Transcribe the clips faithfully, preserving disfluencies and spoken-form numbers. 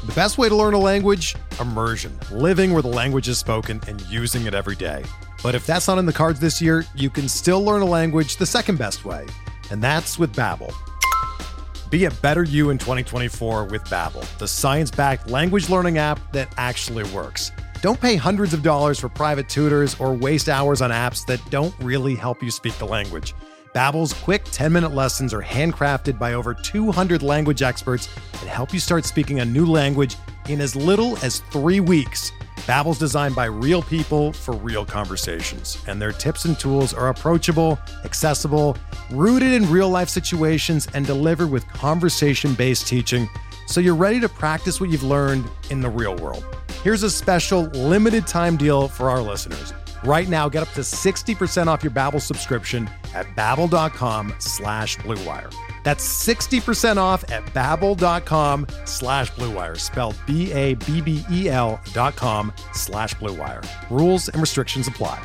The best way to learn a language? Immersion. Living where the language is spoken and using it every day. But if that's not in the cards this year, you can still learn a language the second best way, and that's with Babbel. Be a better you in twenty twenty-four with Babbel, the science-backed language learning app that actually works. Don't pay hundreds of dollars for private tutors or waste hours on apps that don't really help you speak the language. Babbel's quick ten-minute lessons are handcrafted by over two hundred language experts that help you start speaking a new language in as little as three weeks. Babbel's designed by real people for real conversations, and their tips and tools are approachable, accessible, rooted in real-life situations, and delivered with conversation-based teaching, so you're ready to practice what you've learned in the real world. Here's a special limited-time deal for our listeners. Right now, get up to sixty percent off your Babbel subscription at babbel.com slash bluewire. That's sixty percent off at babbel.com slash bluewire, spelled B A B B E L dot com slash bluewire. Rules and restrictions apply.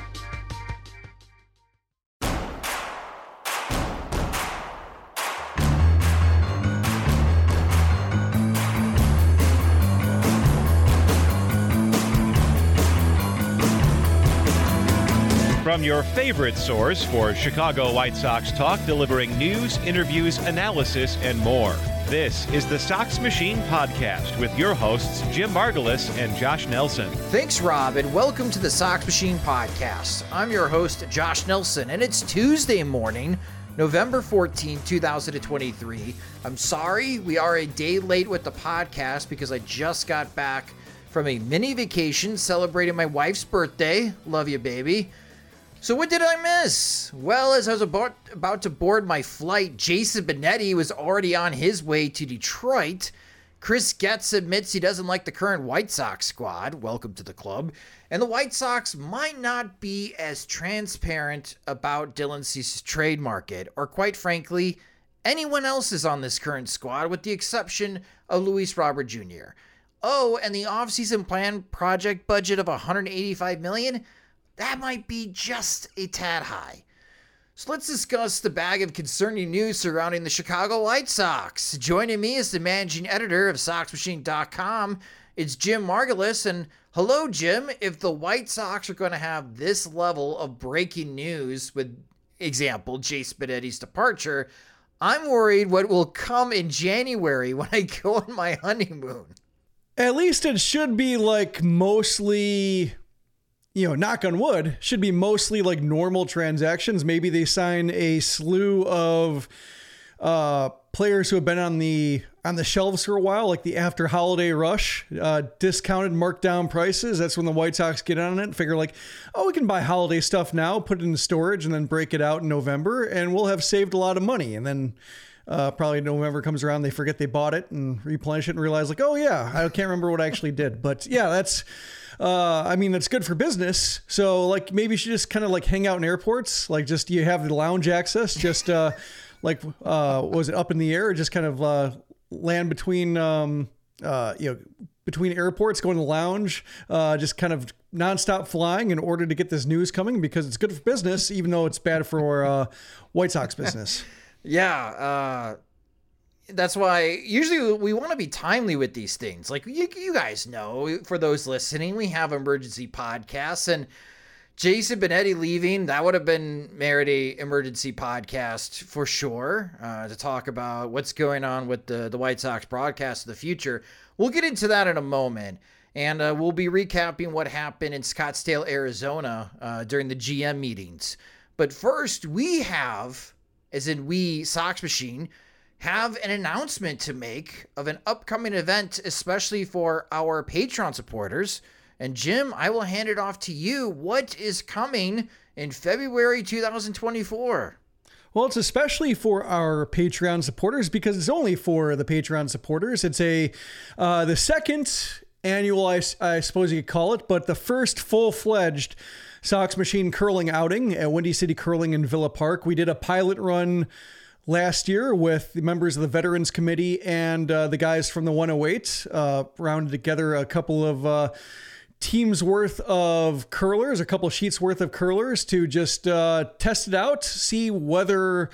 From your favorite source for Chicago White Sox talk, delivering news, interviews, analysis, and more. This is the Sox Machine Podcast with your hosts, Jim Margalus and Josh Nelson. Thanks, Rob, and welcome to the Sox Machine Podcast. I'm your host, Josh Nelson, and it's Tuesday morning, November fourteenth, twenty twenty-three. I'm sorry we are a day late with the podcast because I just got back from a mini vacation celebrating my wife's birthday. Love you, baby. So what did I miss? Well, as I was about, about to board my flight, Jason Benetti was already on his way to Detroit. Chris Getz admits he doesn't like the current White Sox squad. Welcome to the club. And the White Sox might not be as transparent about Dylan Cease's trade market, or quite frankly, anyone else's on this current squad, with the exception of Luis Robert Junior Oh, and the offseason plan project budget of one hundred eighty-five million dollars? That might be just a tad high. So let's discuss the bag of concerning news surrounding the Chicago White Sox. Joining me is the managing editor of Sox Machine dot com. It's Jim Margalus. And hello, Jim. If the White Sox are going to have this level of breaking news, with example, Jace Benetti's departure, I'm worried what will come in January when I go on my honeymoon. At least it should be like mostly, you know, knock on wood, should be mostly like normal transactions. Maybe they sign a slew of uh, players who have been on the on the shelves for a while, like the after holiday rush, uh, discounted, marked down prices. That's when the White Sox get on it and figure like, oh, we can buy holiday stuff now, put it in storage, and then break it out in November, and we'll have saved a lot of money. And then uh, probably November comes around, they forget they bought it and replenish it and realize like, oh yeah, I can't remember what I actually did. But yeah, that's. Uh, I mean, it's good for business. So like maybe you should just kind of like hang out in airports. Like just you have the lounge access, just uh, like uh, was it up in the air? Or just kind of uh, land between, um, uh, you know, between airports, going to the lounge, uh, just kind of nonstop flying in order to get this news coming because it's good for business, even though it's bad for uh, White Sox business. yeah. Uh... That's why usually we want to be timely with these things. Like you, you guys know, for those listening, we have emergency podcasts, and Jason Benetti leaving, that would have been merit a emergency podcast for sure, uh, to talk about what's going on with the, the White Sox broadcast of the future. We'll get into that in a moment, and uh, we'll be recapping what happened in Scottsdale, Arizona uh, during the G M meetings. But first, we have, as in we, Sox Machine, have an announcement to make of an upcoming event, especially for our Patreon supporters. And Jim, I will hand it off to you. What is coming in February two thousand twenty-four? Well, it's especially for our Patreon supporters because it's only for the Patreon supporters. It's a uh, the second annual, I, I suppose you could call it, but the first full-fledged Sox Machine curling outing at Windy City Curling in Villa Park. We did a pilot run last year with the members of the Veterans Committee and uh, the guys from the one oh eight, uh, rounded together a couple of uh, teams worth of curlers, a couple of sheets worth of curlers to just uh, test it out, see whether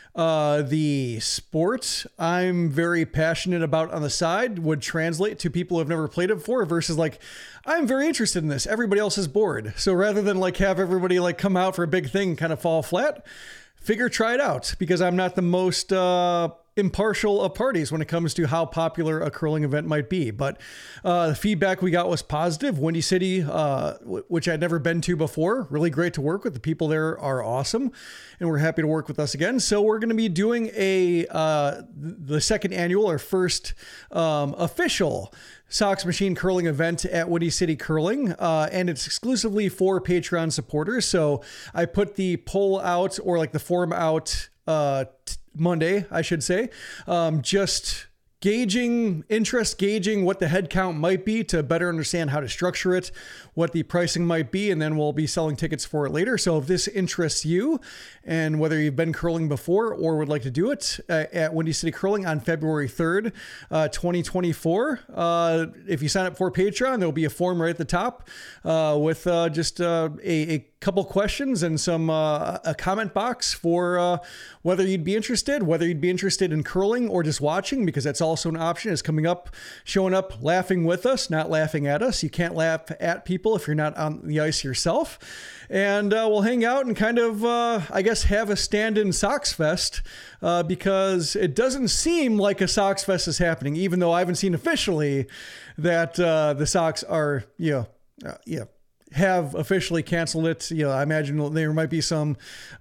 Uh, the sport I'm very passionate about on the side would translate to people who have never played it before versus like, I'm very interested in this. Everybody else is bored. So rather than like have everybody like come out for a big thing and kind of fall flat, figure try it out because I'm not the most, uh, impartial of parties when it comes to how popular a curling event might be. But uh, the feedback we got was positive. Windy City, uh, w- which I'd never been to before, really great to work with. The people there are awesome and we're happy to work with us again. So we're going to be doing a uh, the second annual or first um, official Sox Machine curling event at Windy City Curling, uh, and it's exclusively for Patreon supporters. So I put the poll out or like the form out uh, t- Monday, I should say, um, just gauging interest, gauging what the head count might be to better understand how to structure it, what the pricing might be, and then we'll be selling tickets for it later. So if this interests you and whether you've been curling before or would like to do it uh, at Windy City Curling on February third, uh, twenty twenty-four, uh, if you sign up for Patreon, there'll be a form right at the top uh, with uh, just uh, a, a couple questions and some uh, a comment box for uh, whether you'd be interested, whether you'd be interested in curling or just watching, because that's also an option. Is coming up, showing up, laughing with us, not laughing at us. You can't laugh at people if you're not on the ice yourself. And uh, we'll hang out and kind of, uh, I guess, have a stand-in Sox Fest uh, because it doesn't seem like a Sox Fest is happening, even though I haven't seen officially that uh, the Sox are, you know, uh, yeah. have officially canceled it. You know, I imagine there might be some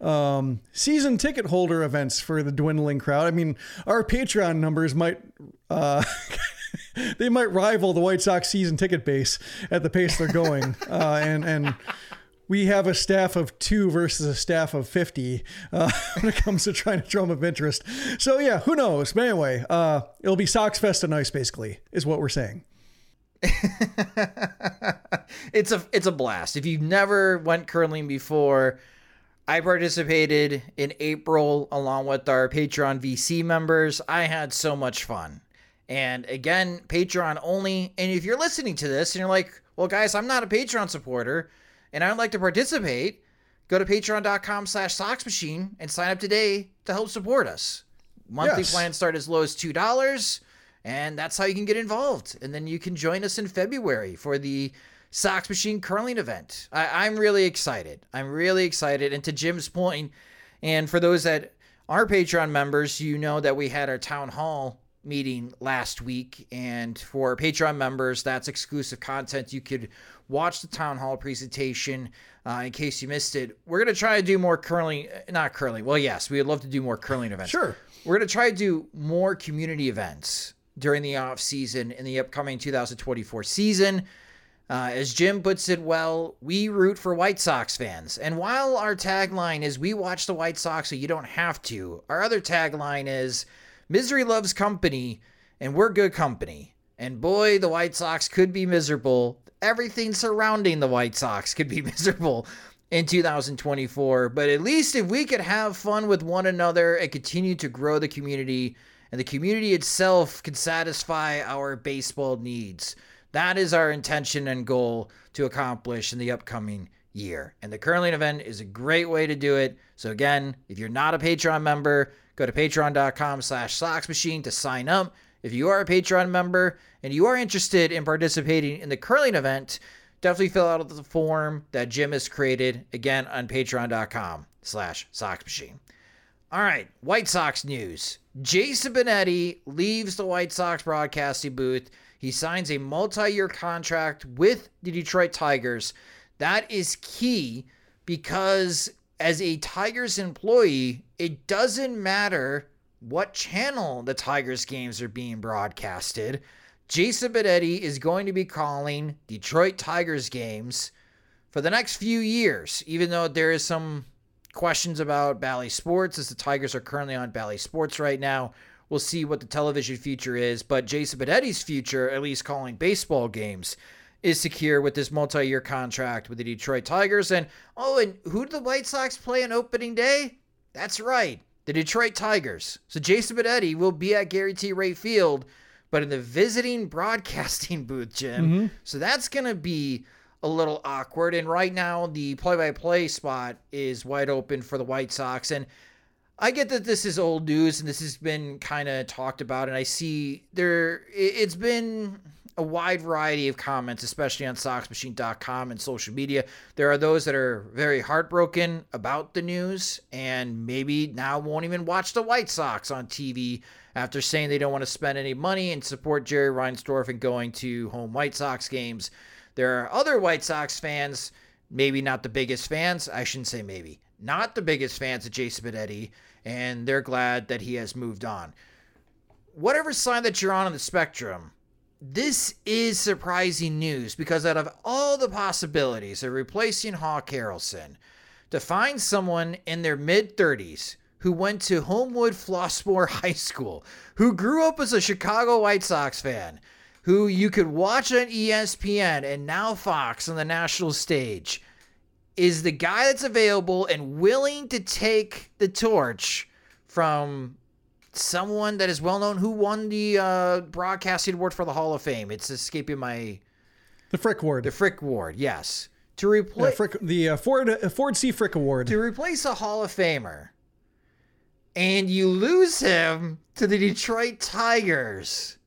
um, season ticket holder events for the dwindling crowd. I mean, our Patreon numbers might, uh, they might rival the White Sox season ticket base at the pace they're going. uh, and, and we have a staff of two versus a staff of fifty uh, when it comes to trying to drum up interest. So yeah, who knows? But anyway, uh, it'll be Sox Fest on ice, basically, is what we're saying. it's a it's a blast. If you've never went curling before, I participated in April along with our Patreon V C members. I had so much fun. And again, Patreon only. And if you're listening to this and you're like, well, guys, I'm not a Patreon supporter and I'd like to participate, go to patreon.com slash Sox Machine and sign up today to help support us. Monthly Yes. plans start as low as two dollars. And that's how you can get involved. And then you can join us in February for the Sox Machine curling event. I, I'm really excited. I'm really excited. And to Jim's point, and for those that are Patreon members, you know that we had our town hall meeting last week. And for Patreon members, that's exclusive content. You could watch the town hall presentation uh, in case you missed it. We're going to try to do more curling, not curling. Well, yes, we would love to do more curling events. Sure. We're going to try to do more community events during the off season in the upcoming two thousand twenty-four season. Uh, as Jim puts it well, we root for White Sox fans. And while our tagline is we watch the White Sox so you don't have to, our other tagline is misery loves company and we're good company. And boy, the White Sox could be miserable. Everything surrounding the White Sox could be miserable in two thousand twenty-four. But at least if we could have fun with one another and continue to grow the community, and the community itself can satisfy our baseball needs. That is our intention and goal to accomplish in the upcoming year. And the curling event is a great way to do it. So again, if you're not a Patreon member, go to patreon.com slash Sox Machine to sign up. If you are a Patreon member and you are interested in participating in the curling event, definitely fill out the form that Jim has created, again, on patreon.com slash Sox Machine. All right, White Sox news. Jason Benetti leaves the White Sox broadcasting booth. He signs a multi-year contract with the Detroit Tigers. That is key because as a Tigers employee, it doesn't matter what channel the Tigers games are being broadcasted. Jason Benetti is going to be calling Detroit Tigers games for the next few years, even though there is some questions about Bally Sports, as the Tigers are currently on Bally Sports right now. We'll see what the television future is, but Jason Benetti's future, at least calling baseball games, is secure with this multi-year contract with the Detroit Tigers. And, oh, and who did the White Sox play on opening day? That's right, the Detroit Tigers. So Jason Benetti will be at Gary T. Ray Field, but in the visiting broadcasting booth, Jim. Mm-hmm. So that's going to be a little awkward. And right now, the play-by-play spot is wide open for the White Sox. And I get that this is old news and this has been kind of talked about, and I see there it's been a wide variety of comments, especially on Sox Machine dot com and social media. There are those that are very heartbroken about the news and maybe now won't even watch the White Sox on T V after saying they don't want to spend any money and support Jerry Reinsdorf and going to home White Sox games. There are other White Sox fans, maybe not the biggest fans, I shouldn't say maybe, not the biggest fans of Jason Benetti, and they're glad that he has moved on. Whatever side that you're on in the spectrum, this is surprising news because out of all the possibilities of replacing Hawk Harrelson, to find someone in their mid-thirties who went to Homewood Flossmoor High School, who grew up as a Chicago White Sox fan, who you could watch on E S P N and now Fox on the national stage, is the guy that's available and willing to take the torch from someone that is well known who won the uh, broadcasting award for the Hall of Fame. It's escaping my... The Frick Award. The Frick Award, yes. To replace... Yeah, Frick, the uh, Ford, uh, Ford C. Frick Award. To replace a Hall of Famer, and you lose him to the Detroit Tigers.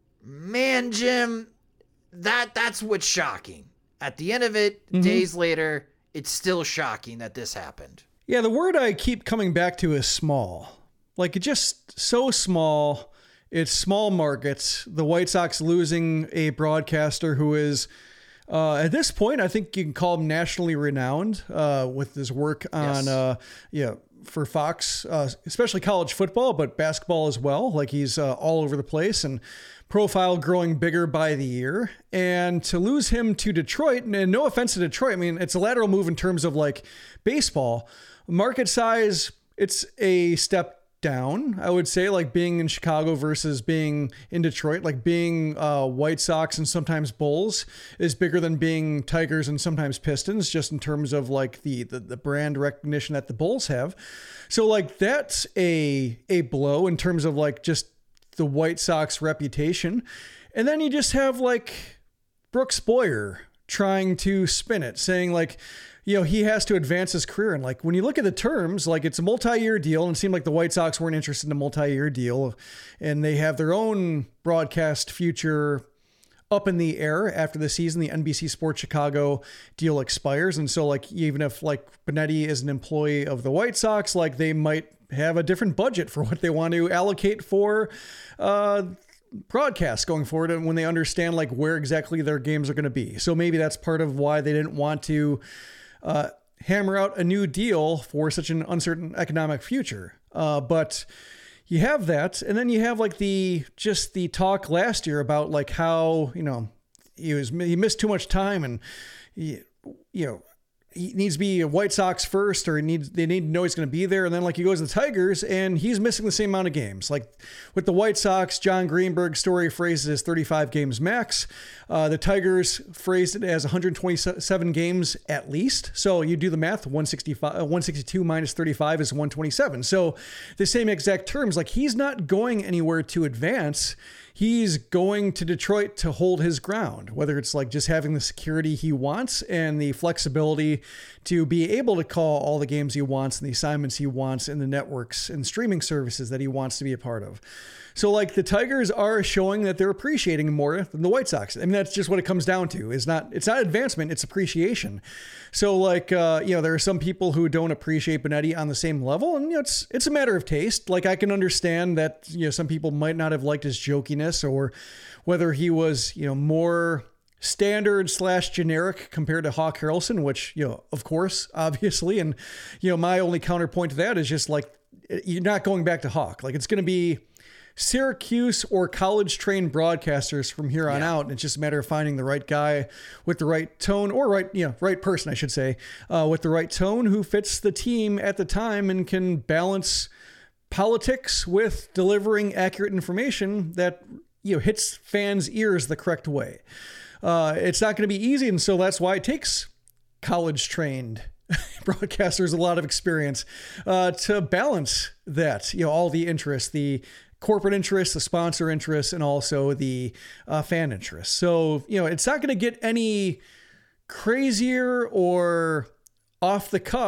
Man, Jim, that that's what's shocking. At the end of it, mm-hmm. days later, it's still shocking that this happened. Yeah, the word I keep coming back to is small. Like, it's just so small. It's small markets. The White Sox losing a broadcaster who is, uh, at this point, I think you can call him nationally renowned uh, with his work on, yes. uh, yeah, for Fox, uh, especially college football, but basketball as well. Like, he's uh, all over the place and profile growing bigger by the year. And to lose him to Detroit, and no offense to Detroit, I mean, it's a lateral move in terms of like baseball. Market size, it's a step down, I would say, like being in Chicago versus being in Detroit. Like being uh, White Sox and sometimes Bulls is bigger than being Tigers and sometimes Pistons, just in terms of like the, the the brand recognition that the Bulls have. So like that's a a blow in terms of like just the White Sox reputation. And then you just have like Brooks Boyer trying to spin it, saying like, you know, he has to advance his career. And like, when you look at the terms, like it's a multi-year deal, and it seemed like the White Sox weren't interested in a multi-year deal, and they have their own broadcast future up in the air after the season. The N B C Sports Chicago deal expires. And so like, even if like Benetti is an employee of the White Sox, like they might have a different budget for what they want to allocate for, uh, broadcasts going forward, and when they understand like where exactly their games are going to be. So maybe that's part of why they didn't want to uh, hammer out a new deal for such an uncertain economic future. Uh, but you have that. And then you have like the, just the talk last year about like how, you know, he was, he missed too much time, and he, you know, he needs to be a White Sox first, or he needs, they need to know he's going to be there. And then like he goes to the Tigers and he's missing the same amount of games. Like with the White Sox, John Greenberg's story phrased it as thirty-five games max. Uh, the Tigers phrased it as one hundred twenty-seven games at least. So you do the math, one sixty-five, one sixty-two minus thirty-five is one twenty-seven. So the same exact terms, like he's not going anywhere to advance. He's going to Detroit to hold his ground, whether it's like just having the security he wants and the flexibility to be able to call all the games he wants and the assignments he wants in the networks and streaming services that he wants to be a part of. So like the Tigers are showing that they're appreciating him more than the White Sox. I mean, that's just what it comes down to. Is not, it's not advancement, it's appreciation. So like, uh, you know, there are some people who don't appreciate Benetti on the same level, and you know, it's, it's a matter of taste. Like I can understand that, you know, some people might not have liked his jokiness, or whether he was, you know, more standard slash generic compared to Hawk Harrelson, which, you know, of course, obviously. And, you know, my only counterpoint to that is just like, you're not going back to Hawk. Like it's going to be Syracuse or college trained broadcasters from here on yeah. out. And it's just a matter of finding the right guy with the right tone, or right, you know, right person, I should say, uh, with the right tone, who fits the team at the time and can balance politics with delivering accurate information that, you know, hits fans' ears the correct way. Uh, it's not going to be easy. And so that's why it takes college trained broadcasters a lot of experience uh, to balance that, you know, all the interests, the corporate interests, the sponsor interests, and also the uh, fan interests. So, you know, it's not going to get any crazier or off the cuff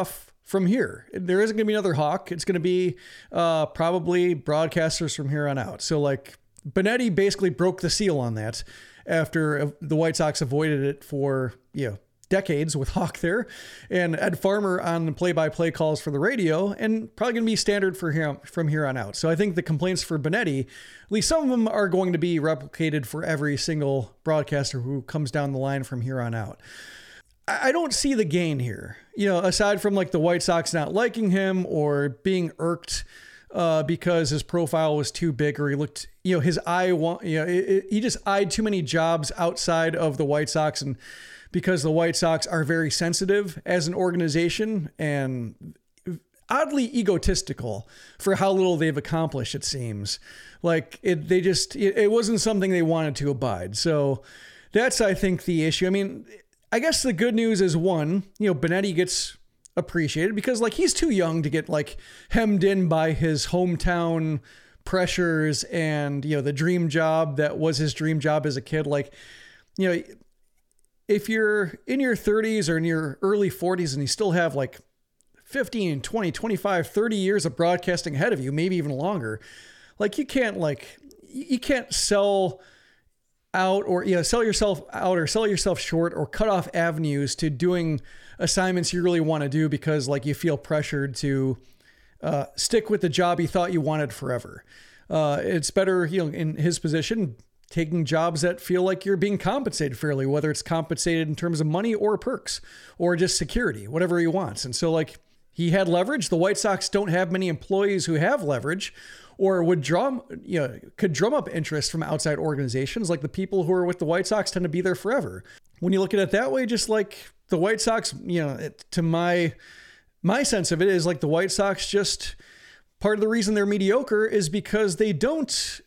from here. There isn't going to be another Hawk. It's going to be uh, probably broadcasters from here on out. So like Benetti basically broke the seal on that after the White Sox avoided it for, you know, decades with Hawk there, and Ed Farmer on the play-by-play calls for the radio, and probably going to be standard for him from here on out. So I think the complaints for Benetti, at least some of them are going to be replicated for every single broadcaster who comes down the line from here on out. I don't see the gain here, you know, aside from like the White Sox not liking him or being irked uh, because his profile was too big, or he looked, you know, his eye, you know, it, it, he just eyed too many jobs outside of the White Sox, and because the White Sox are very sensitive as an organization and oddly egotistical for how little they've accomplished, it seems. Like it, they just, it, it wasn't something they wanted to abide. So that's, I think, the issue. I mean, I guess the good news is, one, you know, Benetti gets appreciated because like he's too young to get like hemmed in by his hometown pressures and, you know, the dream job that was his dream job as a kid. Like, you know, if you're in your thirties or in your early forties and you still have like fifteen, twenty, twenty-five, thirty years of broadcasting ahead of you, maybe even longer, like you can't like, you can't sell out or, you know, sell yourself out or sell yourself short or cut off avenues to doing assignments you really want to do because like you feel pressured to uh, stick with the job you thought you wanted forever. Uh, it's better, you know, in his position, taking jobs that feel like you're being compensated fairly, whether it's compensated in terms of money or perks or just security, whatever he wants. And so like he had leverage. The White Sox don't have many employees who have leverage or would drum, you know, could drum up interest from outside organizations. Like the people who are with the White Sox tend to be there forever. When you look at it that way, just like the White Sox, you know, it, to my, my sense of it is like the White Sox just, part of the reason they're mediocre is because they don't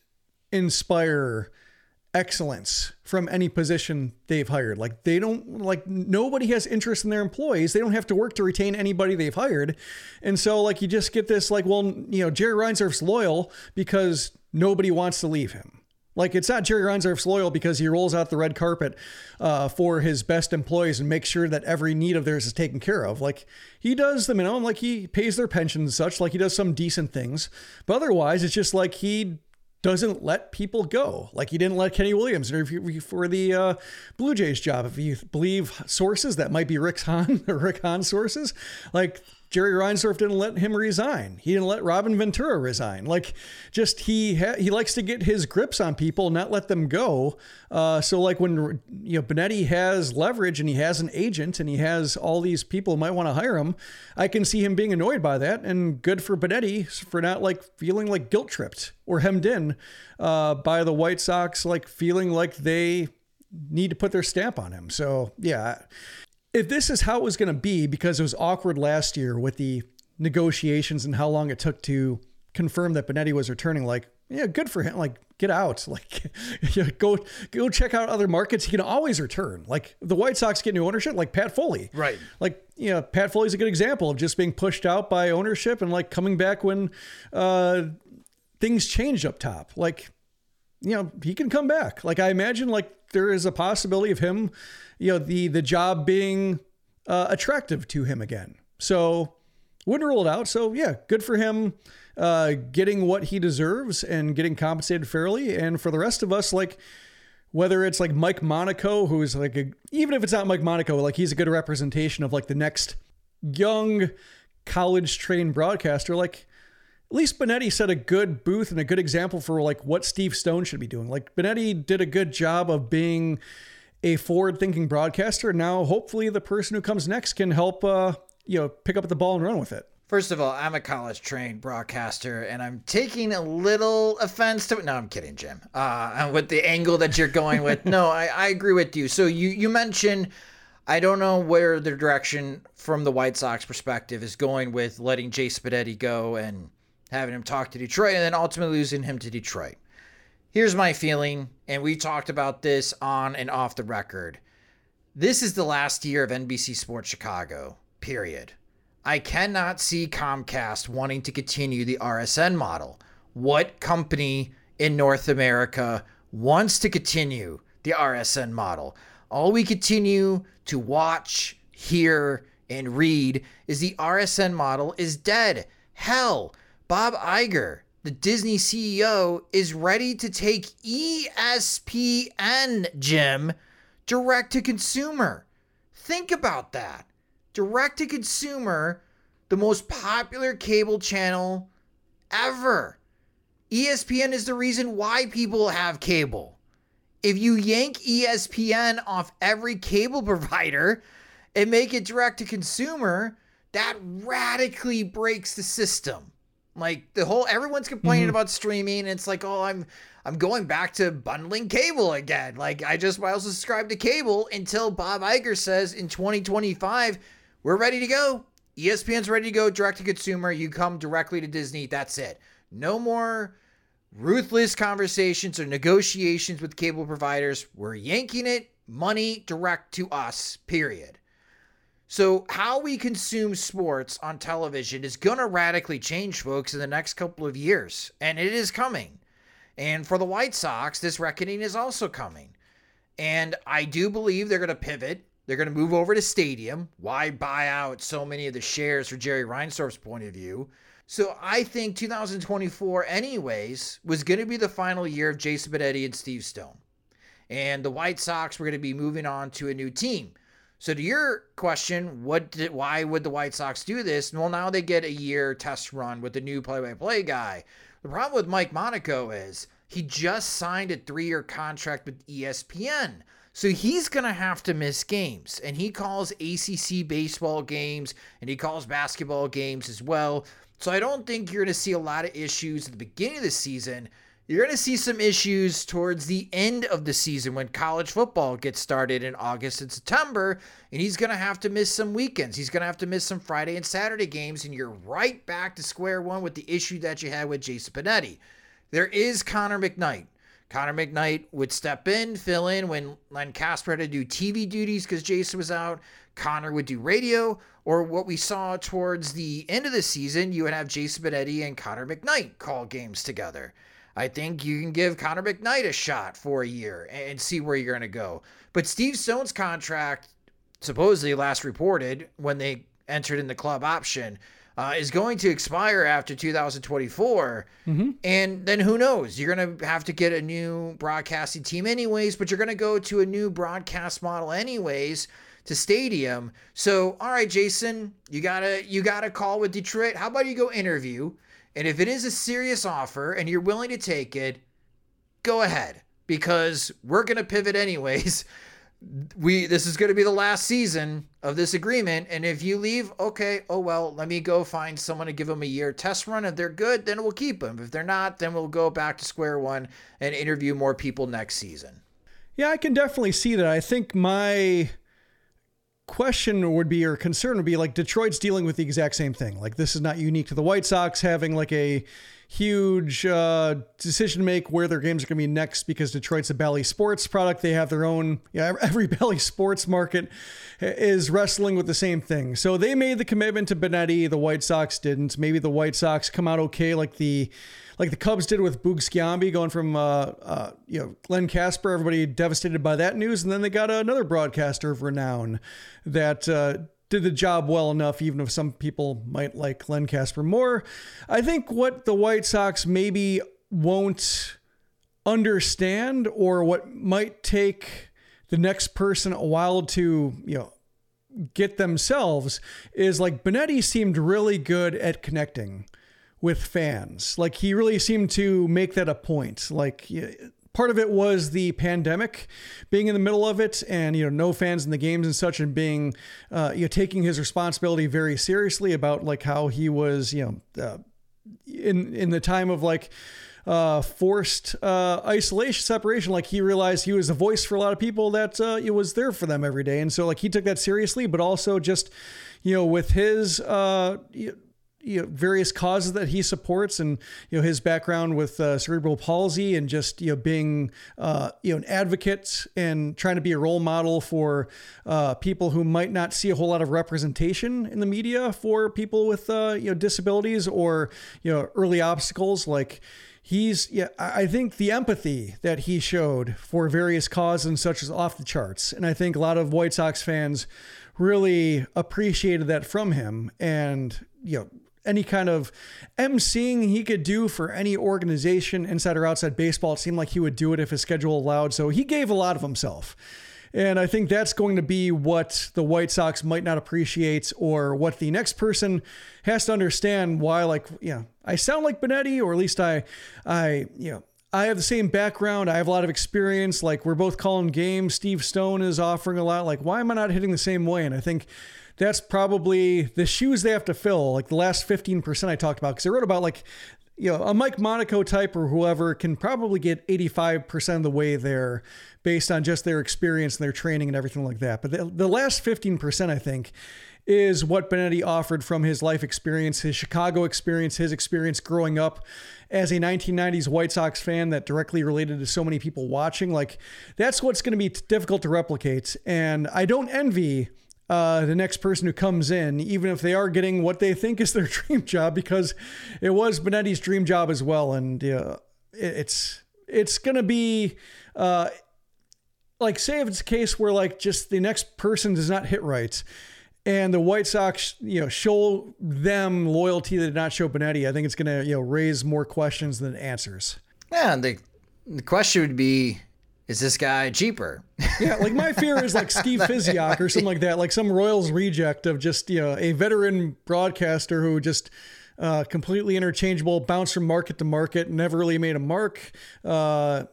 inspire excellence from any position they've hired. Like they don't, like nobody has interest in their employees. They don't have to work to retain anybody they've hired. And so like you just get this like, well, you know, Jerry Reinsdorf's loyal because nobody wants to leave him. Like it's not Jerry Reinsdorf's loyal because he rolls out the red carpet uh, for his best employees and makes sure that every need of theirs is taken care of. Like he does the minimum, like he pays their pensions and such, like he does some decent things, but otherwise it's just like he doesn't let people go. Like he didn't let Kenny Williams interview for the uh, Blue Jays job. If you believe sources, that might be Rick Hahn or Rick Hahn sources. Like Jerry Reinsdorf didn't let him resign. He didn't let Robin Ventura resign. Like just he ha- he likes to get his grips on people, not let them go. Uh, so like when you know Benetti has leverage and he has an agent and he has all these people who might want to hire him, I can see him being annoyed by that. And good for Benetti for not like feeling like guilt tripped or hemmed in uh, by the White Sox, like feeling like they need to put their stamp on him. So yeah. If this is how it was going to be, because it was awkward last year with the negotiations and how long it took to confirm that Benetti was returning, like, yeah, good for him. Like, get out. Like, yeah, go go check out other markets. He can always return. Like, the White Sox get new ownership, like Pat Foley. Right. Like, you know, Pat Foley's a good example of just being pushed out by ownership and, like, coming back when uh, things change up top. Like, you know, he can come back. Like, I imagine, like, there is a possibility of him, you know, the the job being uh, attractive to him again. So wouldn't rule it out. So yeah, good for him uh, getting what he deserves and getting compensated fairly. And for the rest of us, like whether it's like Mike Monaco, who's like, a, even if it's not Mike Monaco, like he's a good representation of like the next young college trained broadcaster. Like at least Benetti set a good booth and a good example for like what Steve Stone should be doing. Like Benetti did a good job of being a forward-thinking broadcaster. Now, hopefully the person who comes next can help, uh, you know, pick up the ball and run with it. First of all, I'm a college-trained broadcaster, and I'm taking a little offense to it. No, I'm kidding, Jim. Uh, with the angle that you're going with. No, I, I agree with you. So you, you mentioned, I don't know where the direction from the White Sox perspective is going with letting Jace Benetti go and having him talk to Detroit and then ultimately losing him to Detroit. Here's my feeling, and we talked about this on and off the record. This is the last year of N B C Sports Chicago, period. I cannot see Comcast wanting to continue the R S N model. What company in North America wants to continue the R S N model? All we continue to watch, hear, And read is the R S N model is dead. Hell, Bob Iger, the Disney C E O, is ready to take E S P N, Jim, direct to consumer. Think about that. Direct to consumer, the most popular cable channel ever. E S P N is the reason why people have cable. If you yank E S P N off every cable provider and make it direct to consumer, that radically breaks the system. Like the whole, everyone's complaining mm-hmm. about streaming. And it's like, oh, I'm, I'm going back to bundling cable again. Like I just, I also subscribe to cable until Bob Iger says in twenty twenty-five, we're ready to go. E S P N's ready to go direct to consumer. You come directly to Disney. That's it. No more ruthless conversations or negotiations with cable providers. We're yanking it, money direct to us, period. So how we consume sports on television is going to radically change, folks, in the next couple of years. And it is coming. And for the White Sox, this reckoning is also coming. And I do believe they're going to pivot. They're going to move over to Stadium. Why buy out so many of the shares for Jerry Reinsdorf's point of view? So I think two thousand twenty-four anyways was going to be the final year of Jason Benetti and Steve Stone. And the White Sox were going to be moving on to a new team. So to your question, what did, why would the White Sox do this? Well, now they get a year test run with the new play-by-play guy. The problem with Mike Monaco is he just signed a three-year contract with E S P N. So he's going to have to miss games. And he calls A C C baseball games, and he calls basketball games as well. So I don't think you're going to see a lot of issues at the beginning of the season. You're going to see some issues towards the end of the season when college football gets started in August and September, and he's going to have to miss some weekends. He's going to have to miss some Friday and Saturday games, and you're right back to square one with the issue that you had with Jason Benetti. There is Connor McKnight. Connor McKnight would step in, fill in when Len Casper had to do T V duties because Jason was out. Connor would do radio, or what we saw towards the end of the season, you would have Jason Benetti and Connor McKnight call games together. I think you can give Connor McKnight a shot for a year and see where you're going to go. But Steve Stone's contract, supposedly last reported when they entered in the club option, uh, is going to expire after two thousand twenty-four. Mm-hmm. And then who knows? You're going to have to get a new broadcasting team anyways, but you're going to go to a new broadcast model anyways to Stadium. So, all right, Jason, you gotta you gotta call with Detroit. How about you go interview? And if it is a serious offer and you're willing to take it, go ahead, because we're going to pivot anyways. We This is going to be the last season of this agreement. And if you leave, okay, oh, well, let me go find someone to give them a year test run. If they're good, then we'll keep them. If they're not, then we'll go back to square one and interview more people next season. Yeah, I can definitely see that. I think my question would be, or concern would be, like, Detroit's dealing with the exact same thing. Like, this is not unique to the White Sox having like a huge uh, decision to make where their games are going to be next, because Detroit's a Bally Sports product. They have their own, yeah, every Bally Sports market is wrestling with the same thing. So they made the commitment to Benetti. The White Sox didn't. Maybe the White Sox come out okay, like the like the Cubs did with Boog Sciambi going from, uh, uh, you know, Len Casper, everybody devastated by that news. And then they got another broadcaster of renown that uh, did the job well enough, even if some people might like Len Casper more. I think what the White Sox maybe won't understand, or what might take the next person a while to, you know, get themselves, is like Benetti seemed really good at connecting with fans. Like, he really seemed to make that a point. Like, part of it was the pandemic, being in the middle of it, and, you know, no fans in the games and such, and being, uh, you know, taking his responsibility very seriously about like how he was, you know, uh, in, in the time of like, uh, forced, uh, isolation, separation. Like, he realized he was a voice for a lot of people that, uh, it was there for them every day. And so like, he took that seriously, but also just, you know, with his, uh, you, you know, various causes that he supports, and, you know, his background with uh, cerebral palsy, and just, you know, being, uh, you know, an advocate and trying to be a role model for uh, people who might not see a whole lot of representation in the media for people with, uh, you know, disabilities, or, you know, early obstacles. Like, he's, yeah, I think the empathy that he showed for various causes and such is off the charts. And I think a lot of White Sox fans really appreciated that from him. And, you know, any kind of emceeing he could do for any organization inside or outside baseball, it seemed like he would do it if his schedule allowed. So he gave a lot of himself. And I think that's going to be what the White Sox might not appreciate, or what the next person has to understand why, like, you know, I sound like Benetti, or at least I, I, you know, I have the same background. I have a lot of experience. Like, we're both calling games. Steve Stone is offering a lot. Like, why am I not hitting the same way? And I think that's probably the shoes they have to fill. Like the last fifteen percent I talked about, because I wrote about, like, you know, a Mike Monaco type or whoever can probably get eighty-five percent of the way there based on just their experience and their training and everything like that. But the, the last fifteen percent, I think, is what Benetti offered from his life experience, his Chicago experience, his experience growing up as a nineteen nineties White Sox fan that directly related to so many people watching. Like, that's what's going to be difficult to replicate. And I don't envy Uh, the next person who comes in, even if they are getting what they think is their dream job, because it was Benetti's dream job as well. And uh, it's it's going to be uh, like, say if it's a case where, like, just the next person does not hit right, and the White Sox, you know, show them loyalty that did not show Benetti, I think it's going to, you know, raise more questions than answers. Yeah, and the the question would be, is this guy cheaper? Yeah, like my fear is like Steve Physiak or something like that, like some Royals reject of just, you know, a veteran broadcaster who just uh, completely interchangeable, bounced from market to market, never really made a mark. Uh,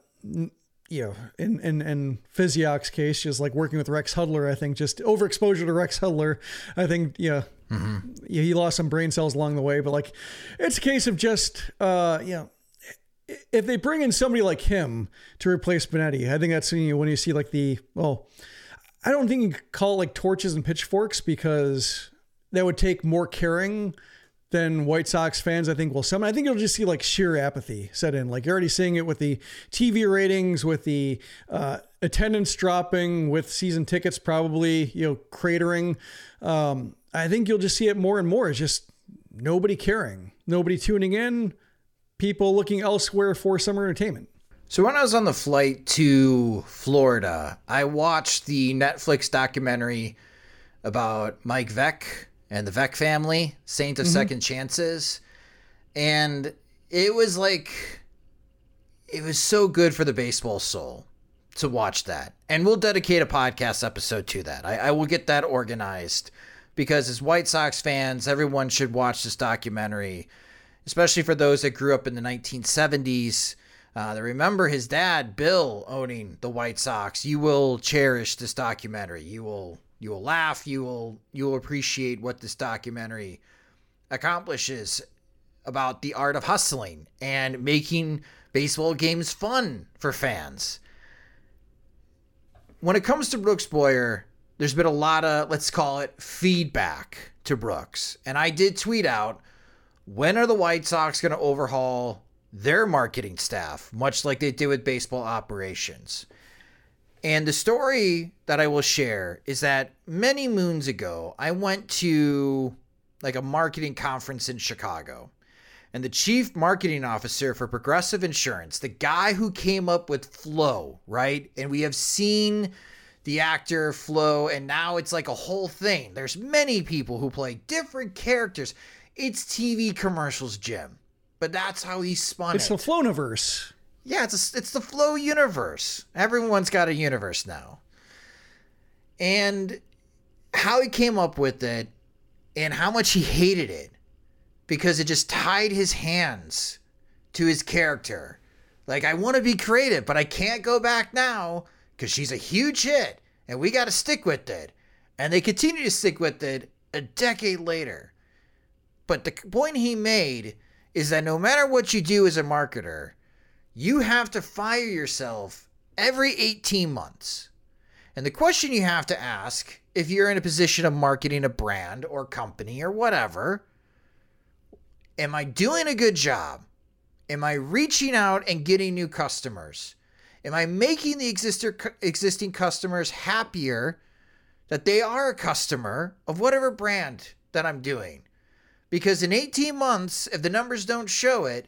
you know, in, in, in Physiak's case, just like working with Rex Hudler, I think just overexposure to Rex Hudler. I think, yeah, mm-hmm. yeah, he lost some brain cells along the way, but like, it's a case of just, uh, you know, if they bring in somebody like him to replace Benetti, I think that's when you, when you see like the, well, I don't think you could call it like torches and pitchforks, because that would take more caring than White Sox fans, I think, will summon. I think you'll just see like sheer apathy set in. Like, you're already seeing it with the T V ratings, with the uh, attendance dropping, with season tickets probably, you know, cratering. Um, I think you'll just see it more and more. It's just nobody caring, nobody tuning in, people looking elsewhere for summer entertainment. So when I was on the flight to Florida, I watched the Netflix documentary about Mike Veeck and the Veeck family, Saint of mm-hmm. Second Chances. And it was like, it was so good for the baseball soul to watch that. And we'll dedicate a podcast episode to that. I, I will get that organized, because as White Sox fans, everyone should watch this documentary, especially for those that grew up in the nineteen seventies. Uh, that remember his dad, Bill, owning the White Sox. You will cherish this documentary. You will you will laugh. You will you will appreciate what this documentary accomplishes about the art of hustling and making baseball games fun for fans. When it comes to Brooks Boyer, there's been a lot of, let's call it, feedback to Brooks. And I did tweet out, when are the White Sox going to overhaul their marketing staff, much like they did with baseball operations? And the story that I will share is that many moons ago, I went to like a marketing conference in Chicago, and the chief marketing officer for Progressive Insurance, the guy who came up with Flo, right? And we have seen the actor Flo, and now it's like a whole thing. There's many people who play different characters. It's T V commercials, Jim. But that's how he spun it's it. It's the Floniverse. Yeah, it's a, it's the Flo universe. Everyone's got a universe now. And how he came up with it, and how much he hated it, because it just tied his hands to his character. Like, I want to be creative, but I can't go back now because she's a huge hit, and we got to stick with it. And they continue to stick with it a decade later. But the point he made is that no matter what you do as a marketer, you have to fire yourself every eighteen months. And the question you have to ask, if you're in a position of marketing a brand or company or whatever, am I doing a good job? Am I reaching out and getting new customers? Am I making the exister, existing customers happier that they are a customer of whatever brand that I'm doing? Because in eighteen months, if the numbers don't show it,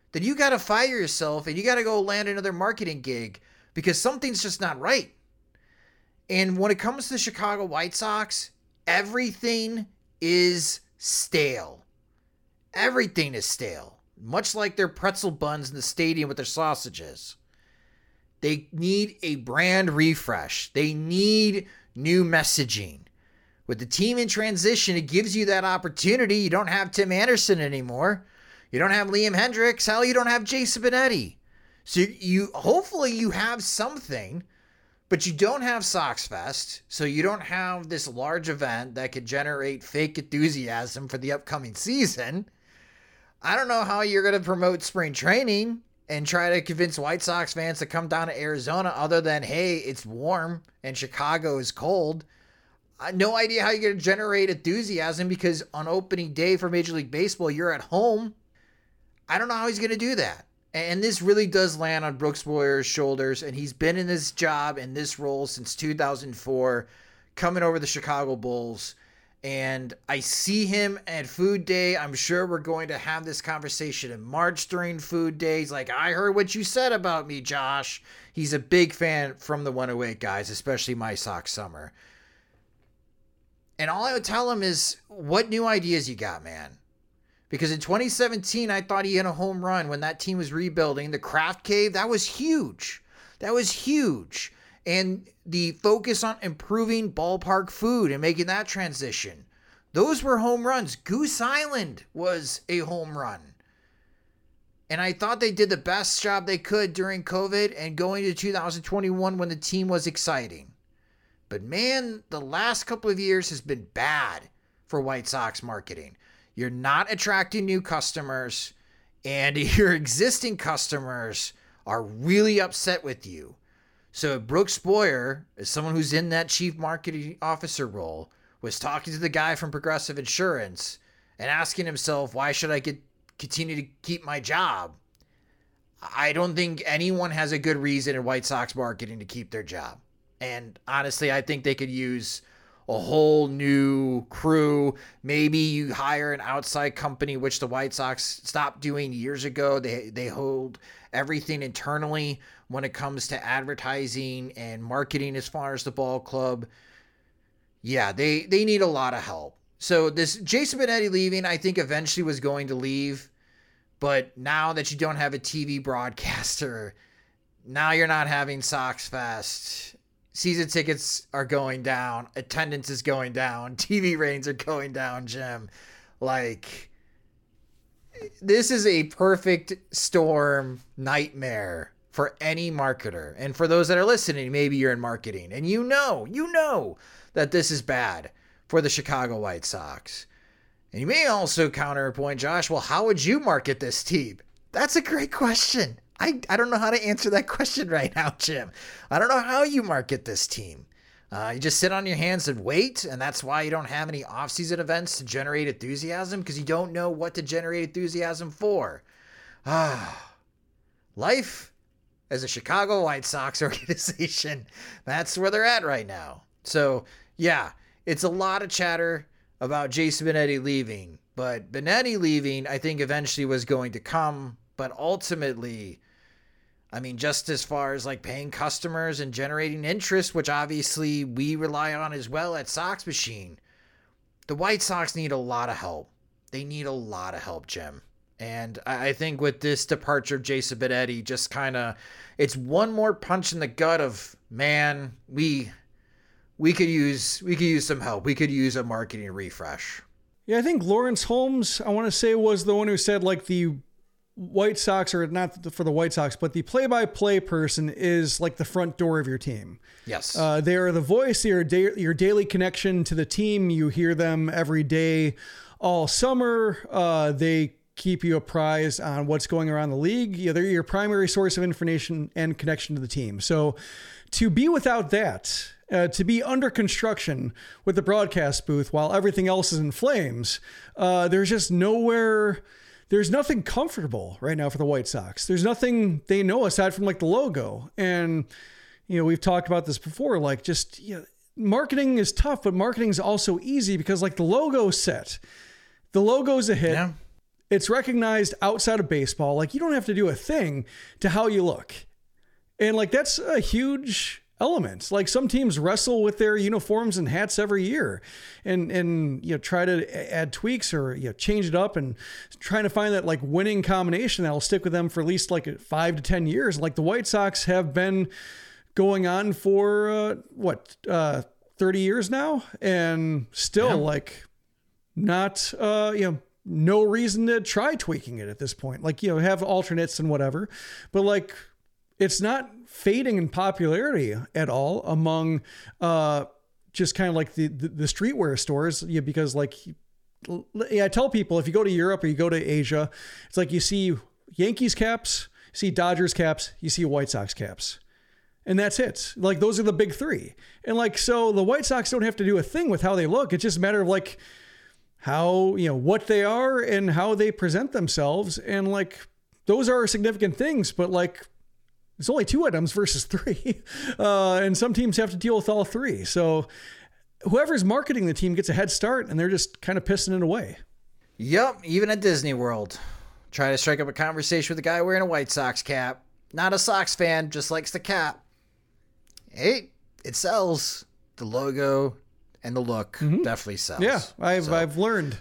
then you got to fire yourself and you got to go land another marketing gig because something's just not right. And when it comes to the Chicago White Sox, everything is stale. Everything is stale. Much like their pretzel buns in the stadium with their sausages. They need a brand refresh. They need new messaging. With the team in transition, it gives you that opportunity. You don't have Tim Anderson anymore. You don't have Liam Hendriks. Hell, you don't have Jason Benetti. So you, you hopefully you have something, but you don't have Sox Fest. So you don't have this large event that could generate fake enthusiasm for the upcoming season. I don't know how you're going to promote spring training and try to convince White Sox fans to come down to Arizona other than, hey, it's warm and Chicago is cold. I no idea how you're going to generate enthusiasm because on opening day for Major League Baseball, you're at home. I don't know how he's going to do that. And this really does land on Brooks Boyer's shoulders, and he's been in this job, in this role since two thousand four, coming over the Chicago Bulls. And I see him at Food Day. I'm sure we're going to have this conversation in March during Food Day. He's like, I heard what you said about me, Josh. He's a big fan from the one oh eight guys, especially My Sox Summer. And all I would tell him is, what new ideas you got, man? Because in twenty seventeen, I thought he hit a home run when that team was rebuilding. The Kraft Cave, that was huge. That was huge. And the focus on improving ballpark food and making that transition. Those were home runs. Goose Island was a home run. And I thought they did the best job they could during COVID and going to two thousand twenty-one when the team was exciting. But man, the last couple of years has been bad for White Sox marketing. You're not attracting new customers, and your existing customers are really upset with you. So Brooks Boyer, as someone who's in that chief marketing officer role, was talking to the guy from Progressive Insurance and asking himself, why should I get continue to keep my job? I don't think anyone has a good reason in White Sox marketing to keep their job. And honestly, I think they could use a whole new crew. Maybe you hire an outside company, which the White Sox stopped doing years ago. They they hold everything internally when it comes to advertising and marketing as far as the ball club. Yeah, they, they need a lot of help. So this Jason Benetti leaving, I think eventually was going to leave. But now that you don't have a T V broadcaster, now you're not having Sox Fest. Season tickets are going down. Attendance is going down. T V ratings are going down, Jim. Like, this is a perfect storm nightmare for any marketer. And for those that are listening, maybe you're in marketing and you know, you know that this is bad for the Chicago White Sox. And you may also counterpoint, Josh, well, how would you market this team? That's a great question. I, I don't know how to answer that question right now, Jim. I don't know how you market this team. Uh, you just sit on your hands and wait, and that's why you don't have any off-season events to generate enthusiasm, because you don't know what to generate enthusiasm for. Ah, life as a Chicago White Sox organization, that's where they're at right now. So, yeah, it's a lot of chatter about Jason Benetti leaving, but Benetti leaving, I think, eventually was going to come, but ultimately, I mean, just as far as like paying customers and generating interest, which obviously we rely on as well at Sox Machine, the White Sox need a lot of help. They need a lot of help, Jim. And I think with this departure of Jason Benetti, just kind of, it's one more punch in the gut of, man, we we could use we could use some help. We could use a marketing refresh. Yeah, I think Lawrence Holmes, I want to say, was the one who said like the White Sox, or not for the White Sox, but the play-by-play person is like the front door of your team. Yes. Uh, they are the voice, they are da- your daily connection to the team. You hear them every day, all summer. Uh, they keep you apprised on what's going around the league. Yeah, they're your primary source of information and connection to the team. So to be without that, uh, to be under construction with the broadcast booth while everything else is in flames, uh, there's just nowhere... There's nothing comfortable right now for the White Sox. There's nothing they know aside from like the logo. And, you know, we've talked about this before, like just, you know, marketing is tough, but marketing is also easy because like the logo's set. The logo's a hit. Yeah. it's recognized outside of baseball. Like, you don't have to do a thing to how you look. And like, that's a huge element. Like, some teams wrestle with their uniforms and hats every year and, and, you know, try to add tweaks or, you know, change it up and trying to find that like winning combination that'll stick with them for at least like five to ten years. Like the White Sox have been going on for uh, what, uh, thirty years now, and still yeah. like not, uh, you know, no reason to try tweaking it at this point. Like, you know, have alternates and whatever, but like, it's not fading in popularity at all among, uh, just kind of like the, the, the streetwear stores. Yeah. Because like, yeah, I tell people, if you go to Europe or you go to Asia, it's like, you see Yankees caps, you see Dodgers caps, you see White Sox caps. And that's it. Like, those are the big three. And like, so the White Sox don't have to do a thing with how they look. It's just a matter of like how, you know, what they are and how they present themselves. And like, those are significant things, but like, it's only two items versus three. Uh, and some teams have to deal with all three. So whoever's marketing the team gets a head start, and they're just kind of pissing it away. Yep. Even at Disney World, try to strike up a conversation with a guy wearing a White Sox cap. Not a Sox fan, just likes the cap. Hey, it sells. The logo and the look mm-hmm. definitely sells. Yeah, I've so. I've learned.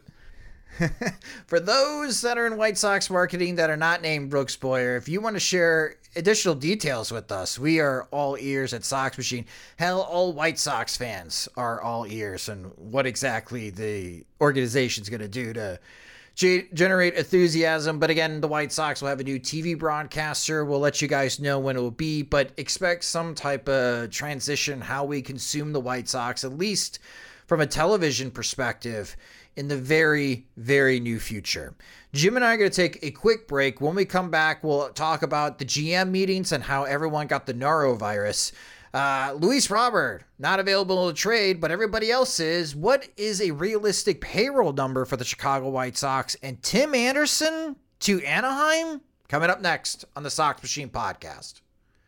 For those that are in White Sox marketing that are not named Brooks Boyer, if you want to share additional details with us, we are all ears at Sox Machine. Hell, all White Sox fans are all ears, and what exactly the organization's going to do to generate enthusiasm. But again, the White Sox will have a new T V broadcaster. We'll let you guys know when it will be, but expect some type of transition how we consume the White Sox, at least from a television perspective, in the very, very near future. Jim and I are going to take a quick break. When we come back, we'll talk about the G M meetings and how everyone got the norovirus. Uh, Luis Robert, not available to trade, but everybody else is. What is a realistic payroll number for the Chicago White Sox? And Tim Anderson to Anaheim? Coming up next on the Sox Machine Podcast.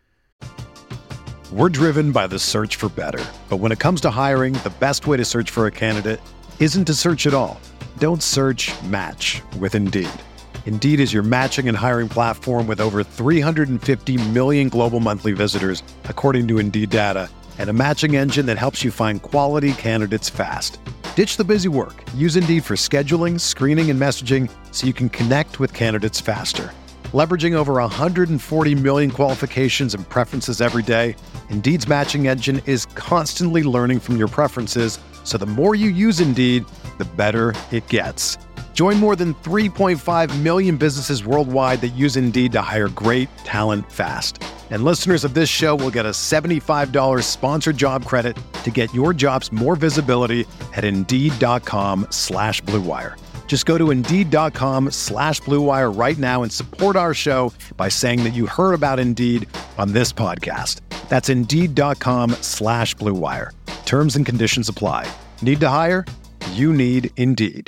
We're driven by the search for better. But when it comes to hiring, the best way to search for a candidate isn't to search at all. Don't search, match with Indeed. Indeed is your matching and hiring platform with over three hundred fifty million global monthly visitors, according to Indeed data, and a matching engine that helps you find quality candidates fast. Ditch the busy work. Use Indeed for scheduling, screening, and messaging so you can connect with candidates faster. Leveraging over one hundred forty million qualifications and preferences every day, Indeed's matching engine is constantly learning from your preferences, so the more you use Indeed, the better it gets. Join more than three point five million businesses worldwide that use Indeed to hire great talent fast. And listeners of this show will get a seventy-five dollars sponsored job credit to get your jobs more visibility at Indeed.com slash Blue Wire. Just go to Indeed.com slash Blue Wire right now and support our show by saying that you heard about Indeed on this podcast. That's Indeed.com slash Blue Wire. Terms and conditions apply. Need to hire? You need Indeed.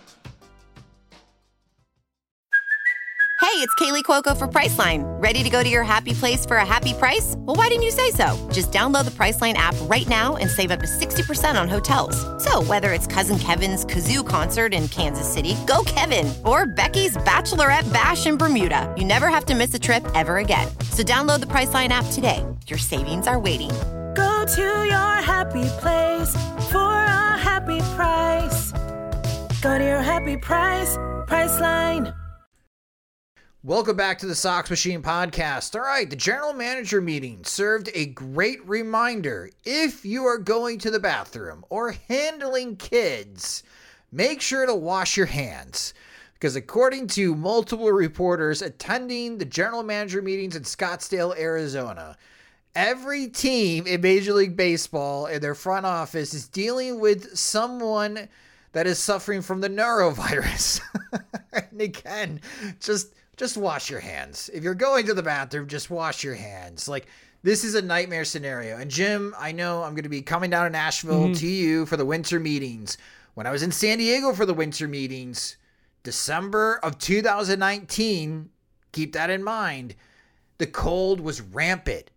Hey, it's Kaylee Cuoco for Priceline. Ready to go to your happy place for a happy price? Well, why didn't you say so? Just download the Priceline app right now and save up to sixty percent on hotels. So whether it's Cousin Kevin's Kazoo Concert in Kansas City, go Kevin, or Becky's Bachelorette Bash in Bermuda, you never have to miss a trip ever again. So download the Priceline app today. Your savings are waiting. Go to your happy place for a happy price. Go to your happy price, Priceline. Welcome back to the Sox Machine Podcast. All right, the general manager meeting served a great reminder. If you are going to the bathroom or handling kids, make sure to wash your hands. Because according to multiple reporters attending the general manager meetings in Scottsdale, Arizona, every team in Major League Baseball in their front office is dealing with someone that is suffering from the norovirus. And again, just... Just wash your hands. If you're going to the bathroom, just wash your hands. Like, this is a nightmare scenario. And Jim, I know I'm going to be coming down to Nashville mm-hmm. to you for the winter meetings. When I was in San Diego for the winter meetings, December of two thousand nineteen, keep that in mind, the cold was rampant.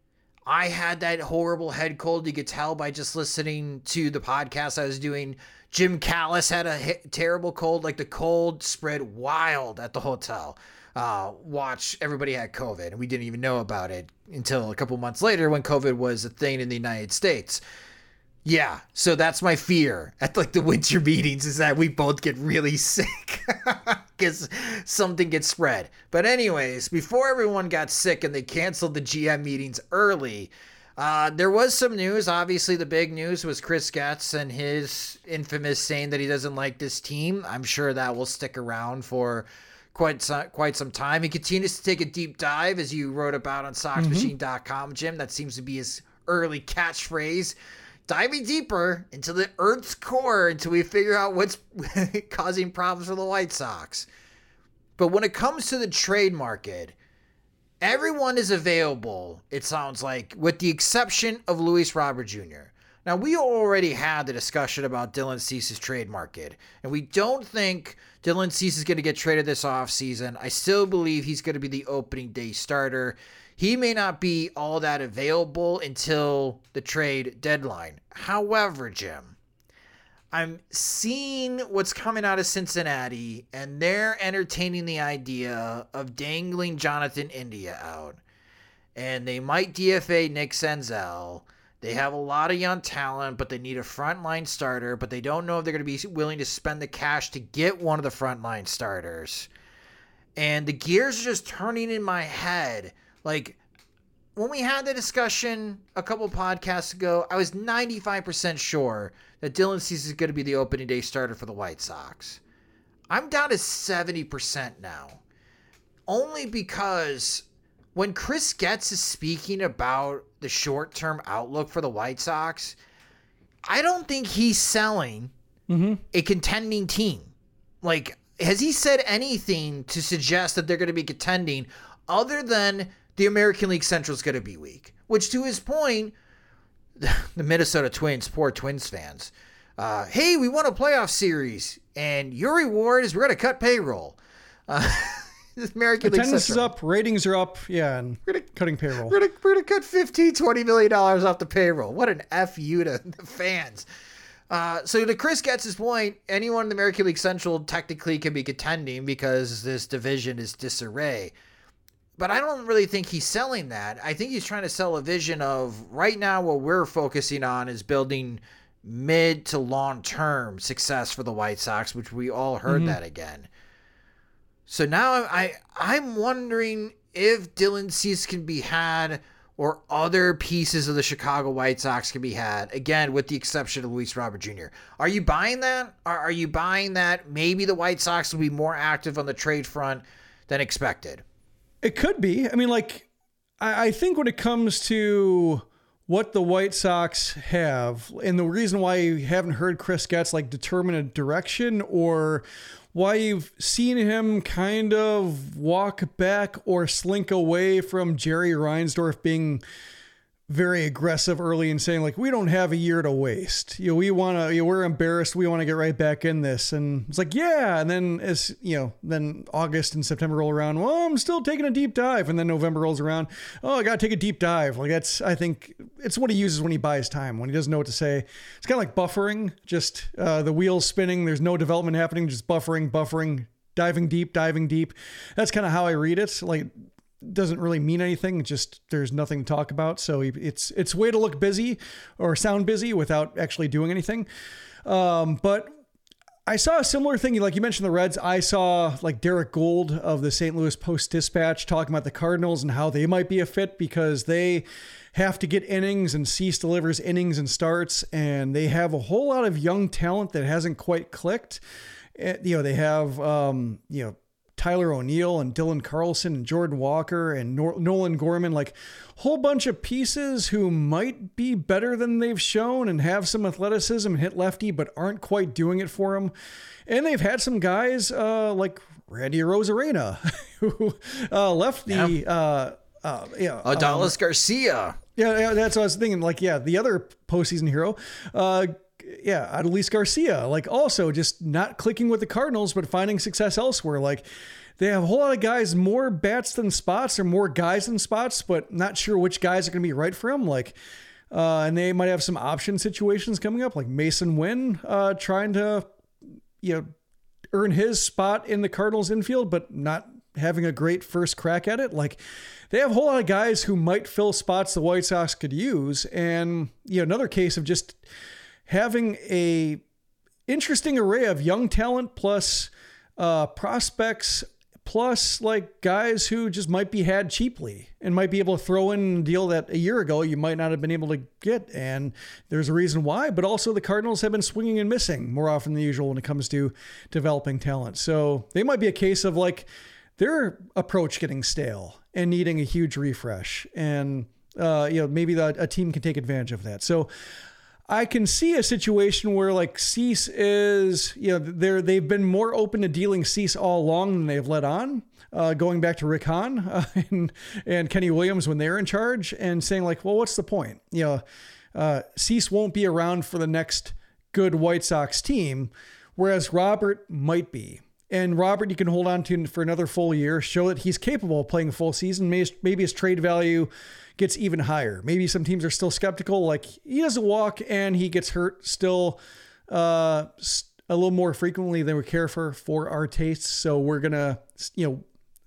I had that horrible head cold. You could tell by just listening to the podcast I was doing. Jim Callis had a h- terrible cold. Like the cold spread wild at the hotel. Uh, watch, everybody had COVID and we didn't even know about it until a couple months later when COVID was a thing in the United States. Yeah, so that's my fear at like the winter meetings is that we both get really sick because something gets spread. But anyways, before everyone got sick and they canceled the G M meetings early, uh, there was some news. Obviously, the big news was Chris Getz and his infamous saying that he doesn't like this team. I'm sure that will stick around for quite some, quite some time. He continues to take a deep dive, as you wrote about on Sox Machine dot com, Jim. That seems to be his early catchphrase. Diving deeper into the Earth's core until we figure out what's causing problems for the White Sox. But when it comes to the trade market, everyone is available, it sounds like, with the exception of Luis Robert Junior Now, we already had the discussion about Dylan Cease's trade market, and we don't think Dylan Cease is going to get traded this offseason. I still believe he's going to be the opening day starter. He may not be all that available until the trade deadline. However, Jim, I'm seeing what's coming out of Cincinnati, and they're entertaining the idea of dangling Jonathan India out. And they might D F A Nick Senzel. They have a lot of young talent, but they need a frontline starter, but they don't know if they're going to be willing to spend the cash to get one of the frontline starters. And the gears are just turning in my head. Like, when we had the discussion a couple podcasts ago, I was ninety-five percent sure that Dylan Cease is going to be the opening day starter for the White Sox. I'm down to seventy percent now. Only because when Chris Getz is speaking about the short-term outlook for the White Sox, I don't think he's selling mm-hmm. a contending team. Like, has he said anything to suggest that they're going to be contending other than the American League Central is going to be weak? Which, to his point, the Minnesota Twins, poor Twins fans, uh, hey, we won a playoff series, and your reward is we're going to cut payroll. Uh, American League Attendance Central. is up, ratings are up, yeah, and we're gonna, cutting payroll. We're going we're to cut fifteen, twenty million dollars off the payroll. What an F you to the fans. Uh, so to Chris Getz's point, anyone in the American League Central technically can be contending because this division is disarray. But I don't really think he's selling that. I think he's trying to sell a vision of right now what we're focusing on is building mid to long-term success for the White Sox, which we all heard mm-hmm. that again. So now I, I'm wondering if Dylan Cease can be had or other pieces of the Chicago White Sox can be had, again, with the exception of Luis Robert Junior Are you buying that? Are, are you buying that maybe the White Sox will be more active on the trade front than expected? It could be. I mean, like, I, I think when it comes to what the White Sox have, and the reason why you haven't heard Chris Getz, like, determine a direction or why you've seen him kind of walk back or slink away from Jerry Reinsdorf being very aggressive early and saying, like, we don't have a year to waste. You know, we want to, you know, we're embarrassed. We want to get right back in this. And it's like, yeah. And then as, you know, then August and September roll around. Well, I'm still taking a deep dive. And then November rolls around. Oh, I got to take a deep dive. Like that's, I think it's what he uses when he buys time, when he doesn't know what to say. It's kind of like buffering, just uh, the wheels spinning. There's no development happening, just buffering, buffering, diving deep, diving deep. That's kind of how I read it. Like, doesn't really mean anything. Just there's nothing to talk about. So it's it's a way to look busy or sound busy without actually doing anything. Um, but I saw a similar thing. Like you mentioned the Reds. I saw like Derek Gould of the Saint Louis Post-Dispatch talking about the Cardinals and how they might be a fit because they have to get innings and Cease delivers innings and starts. And they have a whole lot of young talent that hasn't quite clicked. You know, they have, um, you know, Tyler O'Neill and Dylan Carlson and Jordan Walker and Nor- Nolan Gorman, like a whole bunch of pieces who might be better than they've shown and have some athleticism and hit lefty, but aren't quite doing it for them. And they've had some guys uh, like Randy Arozarena who uh, left the, yeah. uh, uh, yeah, Adolis um, Garcia. Yeah, yeah, that's what I was thinking. Like, yeah, the other postseason hero, uh, yeah, Adolis Garcia, like also just not clicking with the Cardinals, but finding success elsewhere. Like they have a whole lot of guys, more bats than spots or more guys than spots, but not sure which guys are going to be right for him. Like, uh, and they might have some option situations coming up, like Mason Wynn, uh, trying to, you know, earn his spot in the Cardinals infield, but not having a great first crack at it. Like they have a whole lot of guys who might fill spots the White Sox could use. And, you know, another case of just having a interesting array of young talent plus uh, prospects, plus like guys who just might be had cheaply and might be able to throw in a deal that a year ago you might not have been able to get. And there's a reason why, but also the Cardinals have been swinging and missing more often than usual when it comes to developing talent. So they might be a case of like their approach getting stale and needing a huge refresh. And, uh, you know, maybe the, a team can take advantage of that. So I can see a situation where like Cease is, you know, they're, they've been more open to dealing Cease all along than they've let on, uh, going back to Rick Hahn uh, and, and Kenny Williams when they're in charge and saying like, well, what's the point? You know, uh, Cease won't be around for the next good White Sox team, whereas Robert might be. And Robert, you can hold on to for another full year, show that he's capable of playing a full season. Maybe, maybe his trade value gets even higher. Maybe some teams are still skeptical. Like he doesn't walk and he gets hurt still uh, a little more frequently than we care for, for our tastes. So we're going to, you know,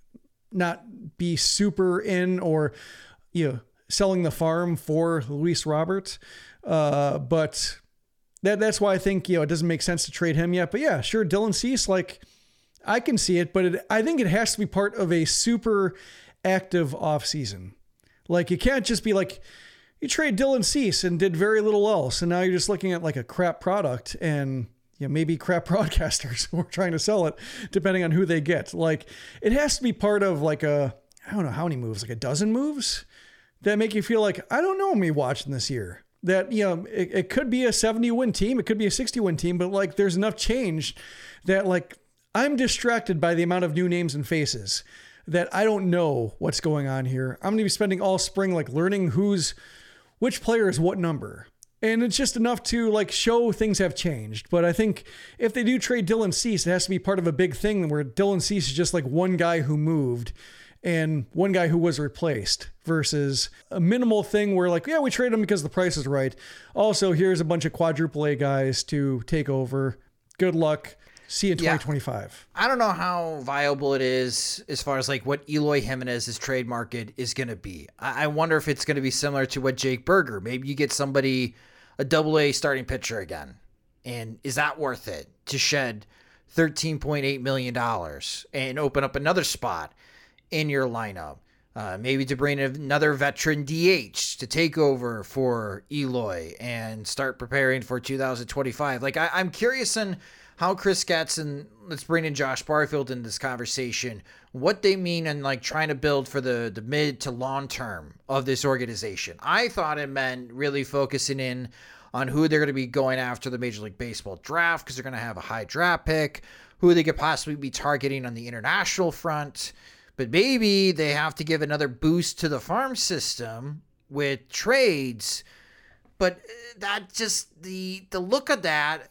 not be super in or, you know, selling the farm for Luis Robert. Uh, but that that's why I think, you know, it doesn't make sense to trade him yet. But yeah, sure. Dylan Cease, like I can see it, but it, I think it has to be part of a super active off season. Like you can't just be like, you trade Dylan Cease and did very little else. And now you're just looking at like a crap product and, you know, maybe crap broadcasters who are trying to sell it depending on who they get. Like it has to be part of like a, I don't know how many moves, like a dozen moves that make you feel like, I don't know me watching this year. That, you know, it, it could be a seventy win team. It could be a sixty win team, but like there's enough change that like I'm distracted by the amount of new names and faces that I don't know what's going on here. I'm going to be spending all spring like learning who's, which player is what number. And it's just enough to like show things have changed. But I think if they do trade Dylan Cease, it has to be part of a big thing where Dylan Cease is just like one guy who moved and one guy who was replaced versus a minimal thing where like, yeah, we trade him because the price is right. Also, here's a bunch of quadruple A guys to take over. Good luck. See you in twenty twenty-five. Yeah. I don't know how viable it is as far as like what Eloy Jimenez's trade market is going to be. I-, I wonder if it's going to be similar to what Jake Burger. Maybe you get somebody, a double A starting pitcher again. And is that worth it to shed thirteen point eight million dollars and open up another spot in your lineup? Uh, maybe to bring another veteran D H to take over for Eloy and start preparing for two thousand twenty-five. Like I- I'm curious on how Chris Getz and let's bring in Josh Barfield in this conversation, what they mean and like trying to build for the, the mid to long term of this organization. I thought it meant really focusing in on who they're going to be going after the Major League Baseball draft because they're going to have a high draft pick, who they could possibly be targeting on the international front. But maybe they have to give another boost to the farm system with trades. But that just, the the look of that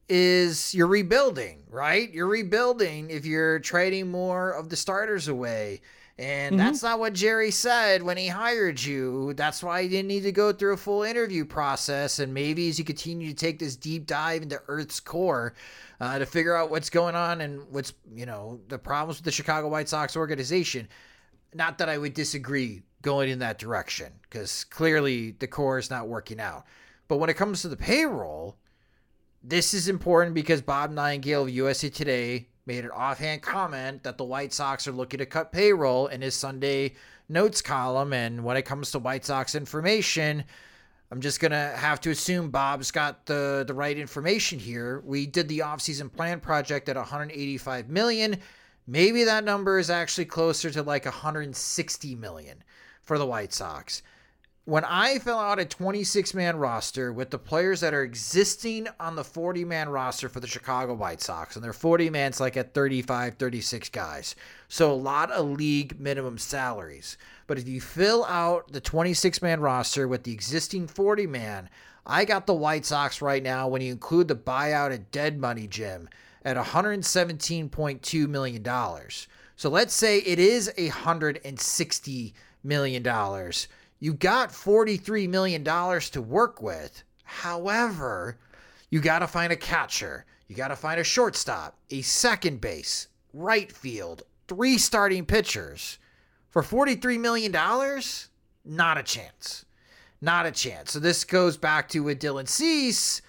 is you're rebuilding, right? You're rebuilding if you're trading more of the starters away. And mm-hmm. that's not what Jerry said when he hired you. That's why you didn't need to go through a full interview process. And maybe as you continue to take this deep dive into Earth's core uh, to figure out what's going on and what's, you know, the problems with the Chicago White Sox organization. Not that I would disagree going in that direction because clearly the core is not working out. But when it comes to the payroll, this is important because Bob Nightingale of U S A Today made an offhand comment that the White Sox are looking to cut payroll in his Sunday notes column. And when it comes to White Sox information, I'm just going to have to assume Bob's got the, the right information here. We did the offseason plan project at one hundred eighty-five million dollars. Maybe that number is actually closer to like one hundred sixty million dollars for the White Sox. when I fill out a twenty-six man roster with the players that are existing on the forty man roster for the Chicago White Sox, and their forty man's like at thirty-five, thirty-six guys. So a lot of league minimum salaries. But if you fill out the twenty-six man roster with the existing forty man, I got the White Sox right now, when you include the buyout at dead money, Jim, at one hundred seventeen point two million dollars. So let's say it is one hundred sixty million dollars. You got forty-three million dollars to work with. However, you got to find a catcher. You got to find a shortstop, a second base, right field, three starting pitchers. For forty-three million dollars, not a chance. Not a chance. So this goes back to with Dylan Cease.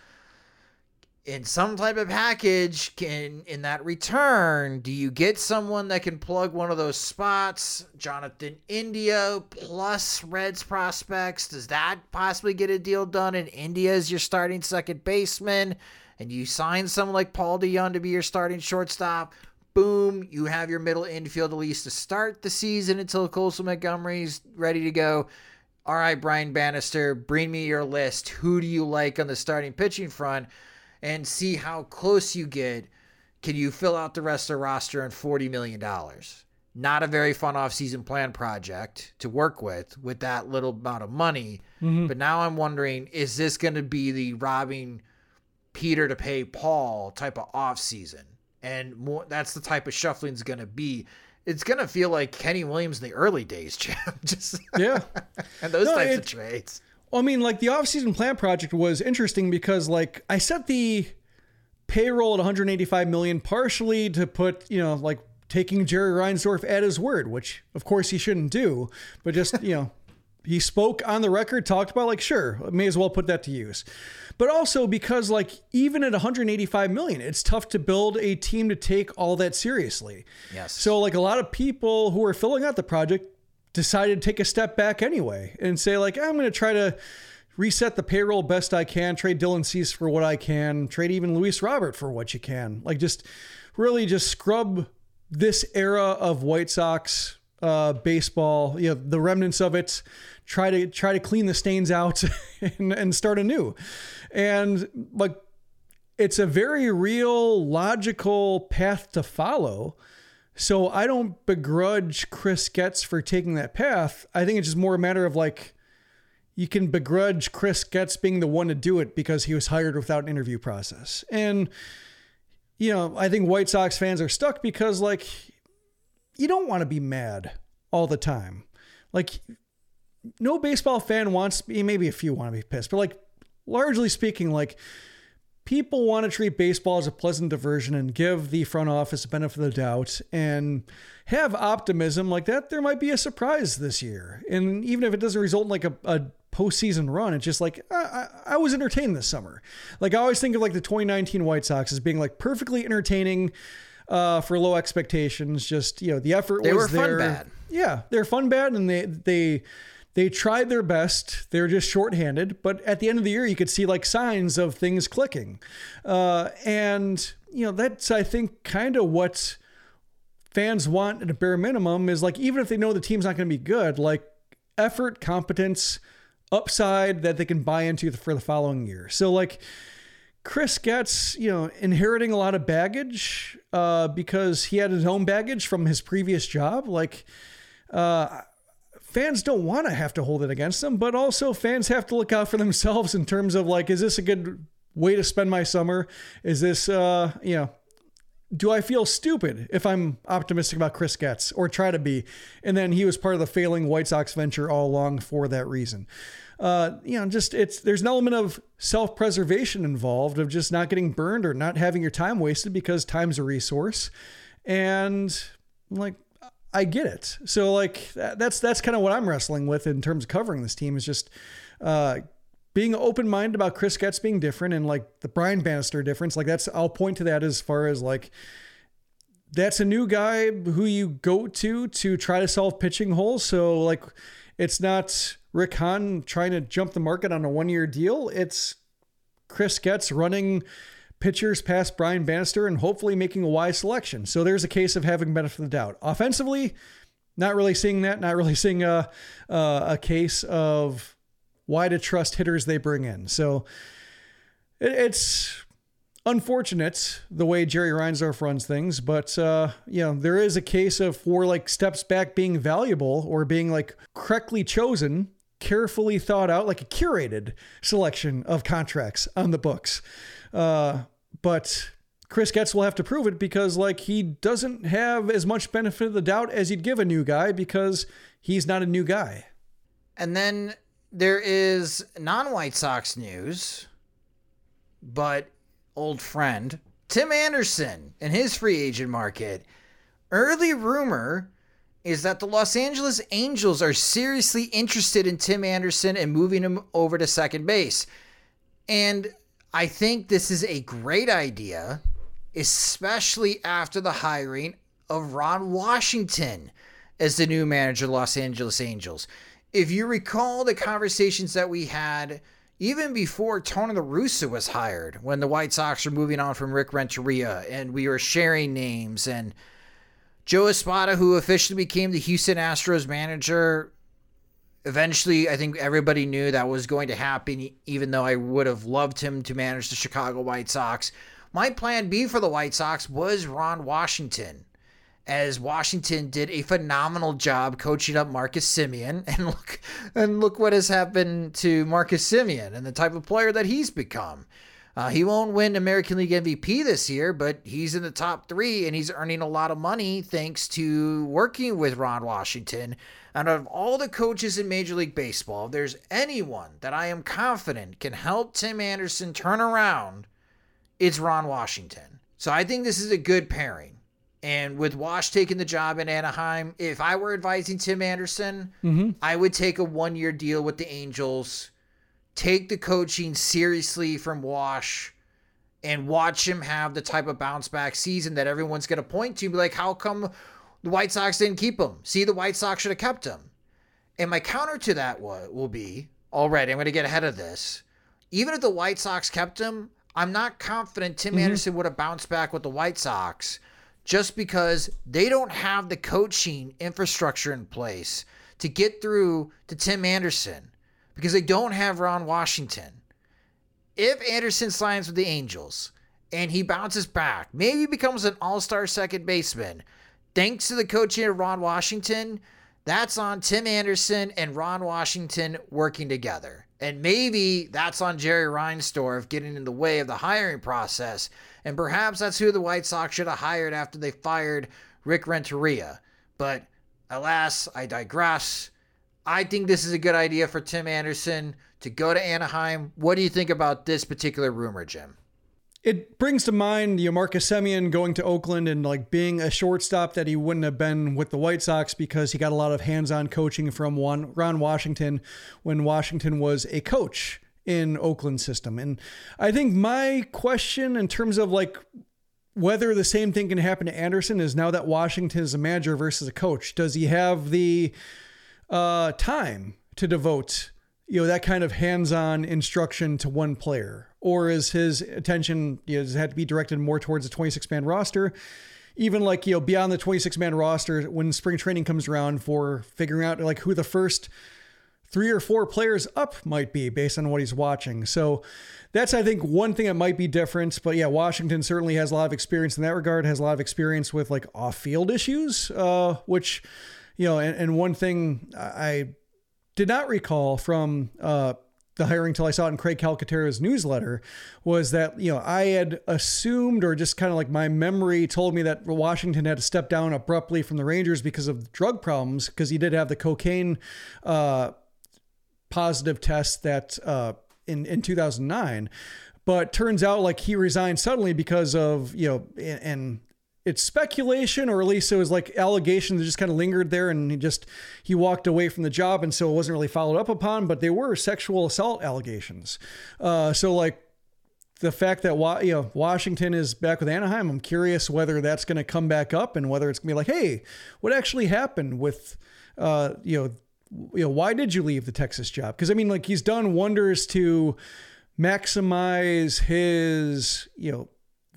In some type of package, can in that return, do you get someone that can plug one of those spots? Jonathan India plus Reds prospects. Does that possibly get a deal done? And India is your starting second baseman, and you sign someone like Paul DeJong to be your starting shortstop. Boom, you have your middle infield at least to start the season until Colson Montgomery's ready to go. All right, Brian Bannister, bring me your list. Who do you like on the starting pitching front? And see how close you get. Can you fill out the rest of the roster on forty million dollars? Not a very fun offseason plan project to work with, with that little amount of money. Mm-hmm. But now I'm wondering, is this going to be the robbing Peter to pay Paul type of offseason? And more, that's the type of shuffling it's going to be. It's going to feel like Kenny Williams in the early days, Jim. Just yeah. And those no, types it, of trades. Well, I mean, like the offseason plan project was interesting because like I set the payroll at one hundred eighty-five million dollars partially to put, you know, like taking Jerry Reinsdorf at his word, which of course he shouldn't do, but just, you know, he spoke on the record, talked about like, sure, may as well put that to use. But also because like even at one hundred eighty-five million dollars, it's tough to build a team to take all that seriously. Yes. So like a lot of people who are filling out the project decided to take a step back anyway and say like, I'm going to try to reset the payroll best I can, trade Dylan Cease for what I can, trade even Luis Robert for what you can. Like just really just scrub this era of White Sox uh, baseball, you know, the remnants of it, try to try to clean the stains out and, and start anew. And like, it's a very real, logical path to follow. So I don't begrudge Chris Getz for taking that path. I think it's just more a matter of like, you can begrudge Chris Getz being the one to do it because he was hired without an interview process. And, you know, I think White Sox fans are stuck because like, you don't want to be mad all the time. Like no baseball fan wants, maybe a few want to be pissed, but like largely speaking, like people want to treat baseball as a pleasant diversion and give the front office the benefit of the doubt and have optimism like that. There might be a surprise this year. And even if it doesn't result in like a, a postseason run, it's just like, I, I was entertained this summer. Like I always think of like the twenty nineteen White Sox as being like perfectly entertaining uh, for low expectations. Just, you know, the effort they was were there. Fun bad. Yeah. They're fun bad. And they, they, They tried their best. They were just shorthanded. But at the end of the year, you could see like signs of things clicking. Uh, and, you know, that's, I think, kind of what fans want at a bare minimum is like, even if they know the team's not going to be good, like effort, competence, upside that they can buy into for the following year. So like Chris Getz, you know, inheriting a lot of baggage uh, because he had his own baggage from his previous job. Like, uh, fans don't want to have to hold it against them, but also fans have to look out for themselves in terms of like, is this a good way to spend my summer? Is this, uh, you know, do I feel stupid if I'm optimistic about Chris Getz or try to be? And then he was part of the failing White Sox venture all along for that reason. Uh, you know, just it's, there's an element of self-preservation involved of just not getting burned or not having your time wasted because time's a resource. And like, I get it. So like that's that's kind of what I'm wrestling with in terms of covering this team is just uh, being open-minded about Chris Getz being different and like the Brian Bannister difference. Like that's I'll point to that as far as like that's a new guy who you go to to try to solve pitching holes. So like it's not Rick Hahn trying to jump the market on a one-year deal. It's Chris Getz running pitchers past Brian Bannister and hopefully making a wise selection. So there's a case of having benefit of the doubt. Offensively, not really seeing that, not really seeing a, a, a case of why to trust hitters they bring in. So it, it's unfortunate the way Jerry Reinsdorf runs things, but uh, you know, there is a case of for like steps back being valuable or being like correctly chosen, carefully thought out, like a curated selection of contracts on the books. Uh, but Chris Getz will have to prove it because like he doesn't have as much benefit of the doubt as you'd give a new guy because he's not a new guy. And then there is non-White Sox news, but old friend Tim Anderson and his free agent market. Early rumor is that the Los Angeles Angels are seriously interested in Tim Anderson and moving him over to second base. And I think this is a great idea, especially after the hiring of Ron Washington as the new manager of the Los Angeles Angels. If you recall the conversations that we had even before Tony La Russa was hired, when the White Sox were moving on from Rick Renteria and we were sharing names, and Joe Espada, who officially became the Houston Astros manager, eventually I think everybody knew that was going to happen, even though I would have loved him to manage the Chicago White Sox. My plan B for the White Sox was Ron Washington, as Washington did a phenomenal job coaching up Marcus Semien, and look and look what has happened to Marcus Semien and the type of player that he's become. Uh, he won't win American League M V P this year, but he's in the top three, and he's earning a lot of money thanks to working with Ron Washington. And out of all the coaches in Major League Baseball, if there's anyone that I am confident can help Tim Anderson turn around, it's Ron Washington. So I think this is a good pairing. And with Wash taking the job in Anaheim, if I were advising Tim Anderson, mm-hmm. I would take a one-year deal with the Angels, take the coaching seriously from Wash, and watch him have the type of bounce-back season that everyone's going to point to. Be like, how come the White Sox didn't keep him? See, the White Sox should have kept him. And my counter to that will be, already, I'm going to get ahead of this. Even if the White Sox kept him, I'm not confident Tim mm-hmm. Anderson would have bounced back with the White Sox, just because they don't have the coaching infrastructure in place to get through to Tim Anderson, because they don't have Ron Washington. If Anderson signs with the Angels and he bounces back, maybe becomes an all-star second baseman, thanks to the coaching of Ron Washington, that's on Tim Anderson and Ron Washington working together. And maybe that's on Jerry Reinsdorf getting in the way of the hiring process. And perhaps that's who the White Sox should have hired after they fired Rick Renteria. But alas, I digress. I think this is a good idea for Tim Anderson to go to Anaheim. What do you think about this particular rumor, Jim? It brings to mind, you know, Marcus Semien going to Oakland and like being a shortstop that he wouldn't have been with the White Sox because he got a lot of hands-on coaching from one, Ron Washington when Washington was a coach in Oakland system. And I think my question in terms of like whether the same thing can happen to Anderson is, now that Washington is a manager versus a coach, does he have the uh, time to devote, you know, that kind of hands-on instruction to one player? Or is his attention, you know, does it have to be directed more towards a twenty-six man roster? Even like, you know, beyond the twenty-six man roster, when spring training comes around, for figuring out like who the first three or four players up might be based on what he's watching. So that's, I think, one thing that might be different. But yeah, Washington certainly has a lot of experience in that regard, has a lot of experience with like off-field issues, uh, which, you know, and, and one thing I did not recall from, uh, the hiring till I saw it in Craig Calcaterra's newsletter was that, you know, I had assumed, or just kind of like my memory told me, that Washington had to step down abruptly from the Rangers because of drug problems, because he did have the cocaine uh, positive test that uh, in, in two thousand nine. But turns out like he resigned suddenly because of, you know, and, and it's speculation, or at least it was like allegations that just kind of lingered there, and he just, he walked away from the job. And so it wasn't really followed up upon, but they were sexual assault allegations. Uh, so like the fact that, you know, Washington is back with Anaheim, I'm curious whether that's going to come back up, and whether it's gonna be like, hey, what actually happened with, uh, you know, you know, why did you leave the Texas job? Cause I mean, like, he's done wonders to maximize his, you know,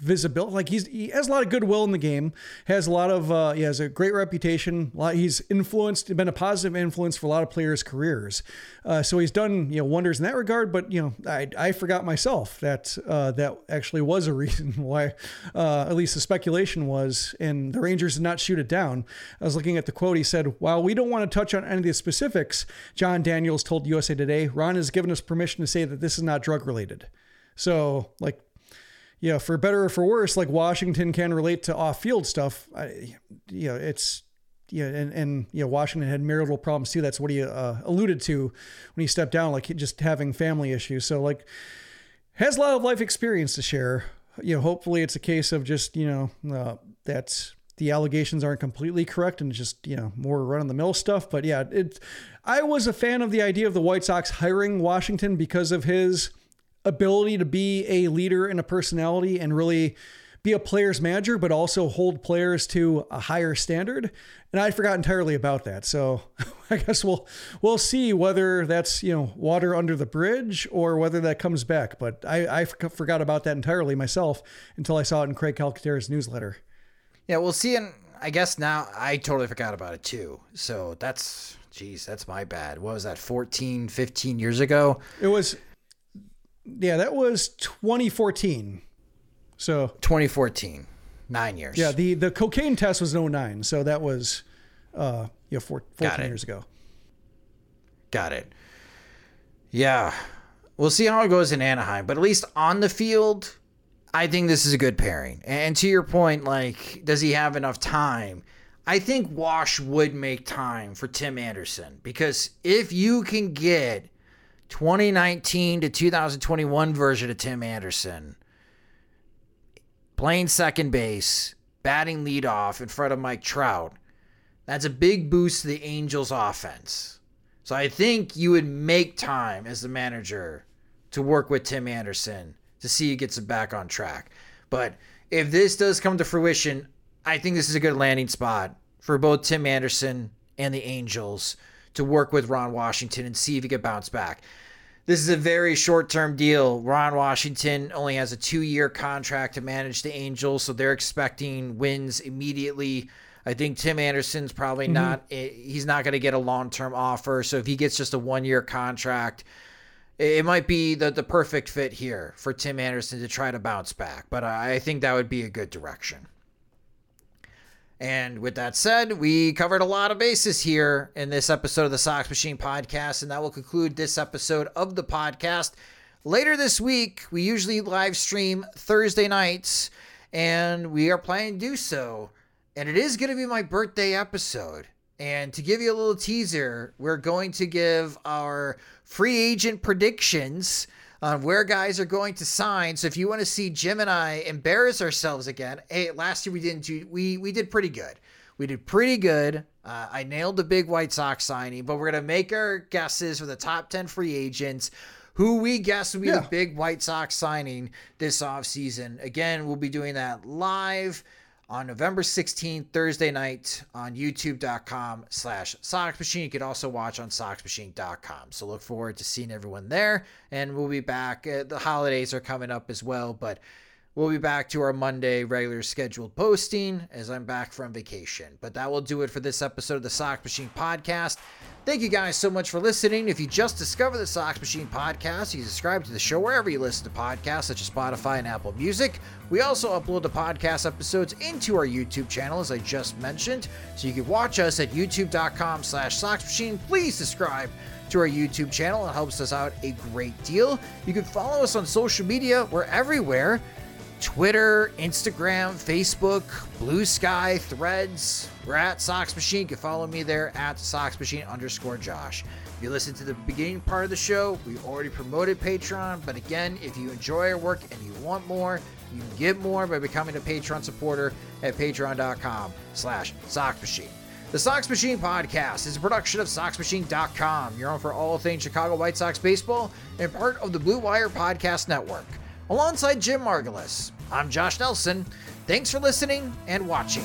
visibility. Like he's, he has a lot of goodwill in the game, has a lot of, uh, he has a great reputation. A lot, he's influenced, been a positive influence for a lot of players' careers. Uh, so he's done, you know, wonders in that regard, but you know, I, I forgot myself that, uh, that actually was a reason why, uh, at least the speculation was, and the Rangers did not shoot it down. I was looking at the quote. He said, "While we don't want to touch on any of the specifics," John Daniels told U S A Today, "Ron has given us permission to say that this is not drug related." So like, yeah, for better or for worse, like Washington can relate to off-field stuff. I, you know, it's, yeah, and, and, you know, Washington had marital problems too. That's what he uh, alluded to when he stepped down, like just having family issues. So like has a lot of life experience to share. You know, hopefully it's a case of just, you know, uh, that's, the allegations aren't completely correct and just, you know, more run of the mill stuff. But yeah, it, I was a fan of the idea of the White Sox hiring Washington because of his ability to be a leader and a personality and really be a player's manager, but also hold players to a higher standard. And I forgot entirely about that. So I guess we'll, we'll see whether that's, you know, water under the bridge or whether that comes back. But I, I forgot about that entirely myself until I saw it in Craig Calcaterra's newsletter. Yeah, we'll see. And I guess now I totally forgot about it too. So that's, geez, that's my bad. What was that? fourteen, fifteen years ago? It was, yeah, that was twenty fourteen. So twenty fourteen, nine years. Yeah. The, the cocaine test was in oh nine. So that was, uh, yeah, four, fourteen years ago. Got it. Yeah. We'll see how it goes in Anaheim, but at least on the field, I think this is a good pairing. And to your point, like, does he have enough time? I think Wash would make time for Tim Anderson, because if you can get twenty nineteen to two thousand twenty-one version of Tim Anderson playing second base, batting leadoff in front of Mike Trout, that's a big boost to the Angels offense. So I think you would make time as the manager to work with Tim Anderson to see he gets it back on track. But if this does come to fruition, I think this is a good landing spot for both Tim Anderson and the Angels to work with Ron Washington and see if he can bounce back. This is a very short-term deal. Ron Washington only has a two-year contract to manage the Angels, so they're expecting wins immediately. I think Tim Anderson's probably mm-hmm. not, he's not going to get a long-term offer. So if he gets just a one-year contract, it might be the, the perfect fit here for Tim Anderson to try to bounce back. But I think that would be a good direction. And with that said, we covered a lot of bases here in this episode of the Sox Machine Podcast, and that will conclude this episode of the podcast. Later this week, we usually live stream Thursday nights, and we are planning to do so. And it is going to be my birthday episode. And to give you a little teaser, we're going to give our free agent predictions on where guys are going to sign. So if you want to see Jim and I embarrass ourselves again, hey, last year we didn't do, we, we did pretty good. We did pretty good. Uh, I nailed the big White Sox signing, but we're going to make our guesses for the top ten free agents, who we guess will be yeah. the big White Sox signing this offseason. Again, we'll be doing that live on November sixteenth, Thursday night on youtube.com slash Sox Machine. You can also watch on sox machine dot com. So look forward to seeing everyone there, and we'll be back. Uh, the holidays are coming up as well, but we'll be back to our Monday regular scheduled posting as I'm back from vacation. But that will do it for this episode of the Sox Machine Podcast. Thank you guys so much for listening. If you just discovered the Sox Machine Podcast, you can subscribe to the show wherever you listen to podcasts, such as Spotify and Apple Music. We also upload the podcast episodes into our YouTube channel, as I just mentioned, so you can watch us at youtube.com slash Sox Machine. Please subscribe to our YouTube channel. It helps us out a great deal. You can follow us on social media. We're everywhere. Twitter, Instagram, Facebook, Blue Sky, Threads. We're at Sox Machine. You can follow me there at Sox Machine underscore Josh. If you listen to the beginning part of the show, we already promoted Patreon. But again, if you enjoy our work and you want more, you can get more by becoming a Patreon supporter at patreon.com slash Sox Machine. The Sox Machine Podcast is a production of sox machine dot com. You're on for all things Chicago White Sox baseball and part of the Blue Wire Podcast Network. Alongside Jim Margulis, I'm Josh Nelson. Thanks for listening and watching.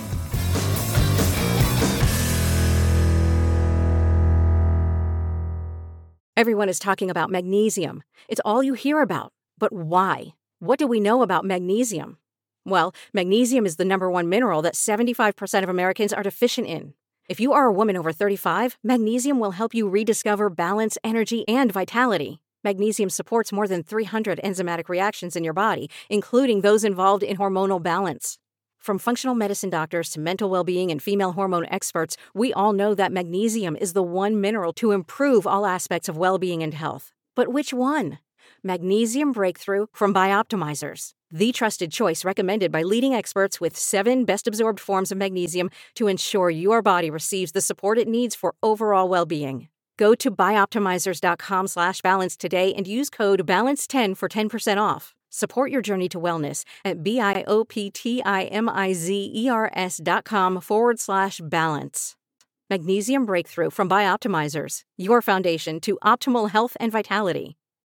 Everyone is talking about magnesium. It's all you hear about. But why? What do we know about magnesium? Well, magnesium is the number one mineral that seventy-five percent of Americans are deficient in. If you are a woman over thirty-five, magnesium will help you rediscover balance, energy, and vitality. Magnesium supports more than three hundred enzymatic reactions in your body, including those involved in hormonal balance. From functional medicine doctors to mental well-being and female hormone experts, we all know that magnesium is the one mineral to improve all aspects of well-being and health. But which one? Magnesium Breakthrough from Bioptimizers, the trusted choice recommended by leading experts with seven best-absorbed forms of magnesium to ensure your body receives the support it needs for overall well-being. Go to bioptimizers.com slash balance today and use code balance ten for ten percent off. Support your journey to wellness at B-I-O-P-T-I-M-I-Z-E-R-S dot com forward slash balance. Magnesium Breakthrough from Bioptimizers, your foundation to optimal health and vitality.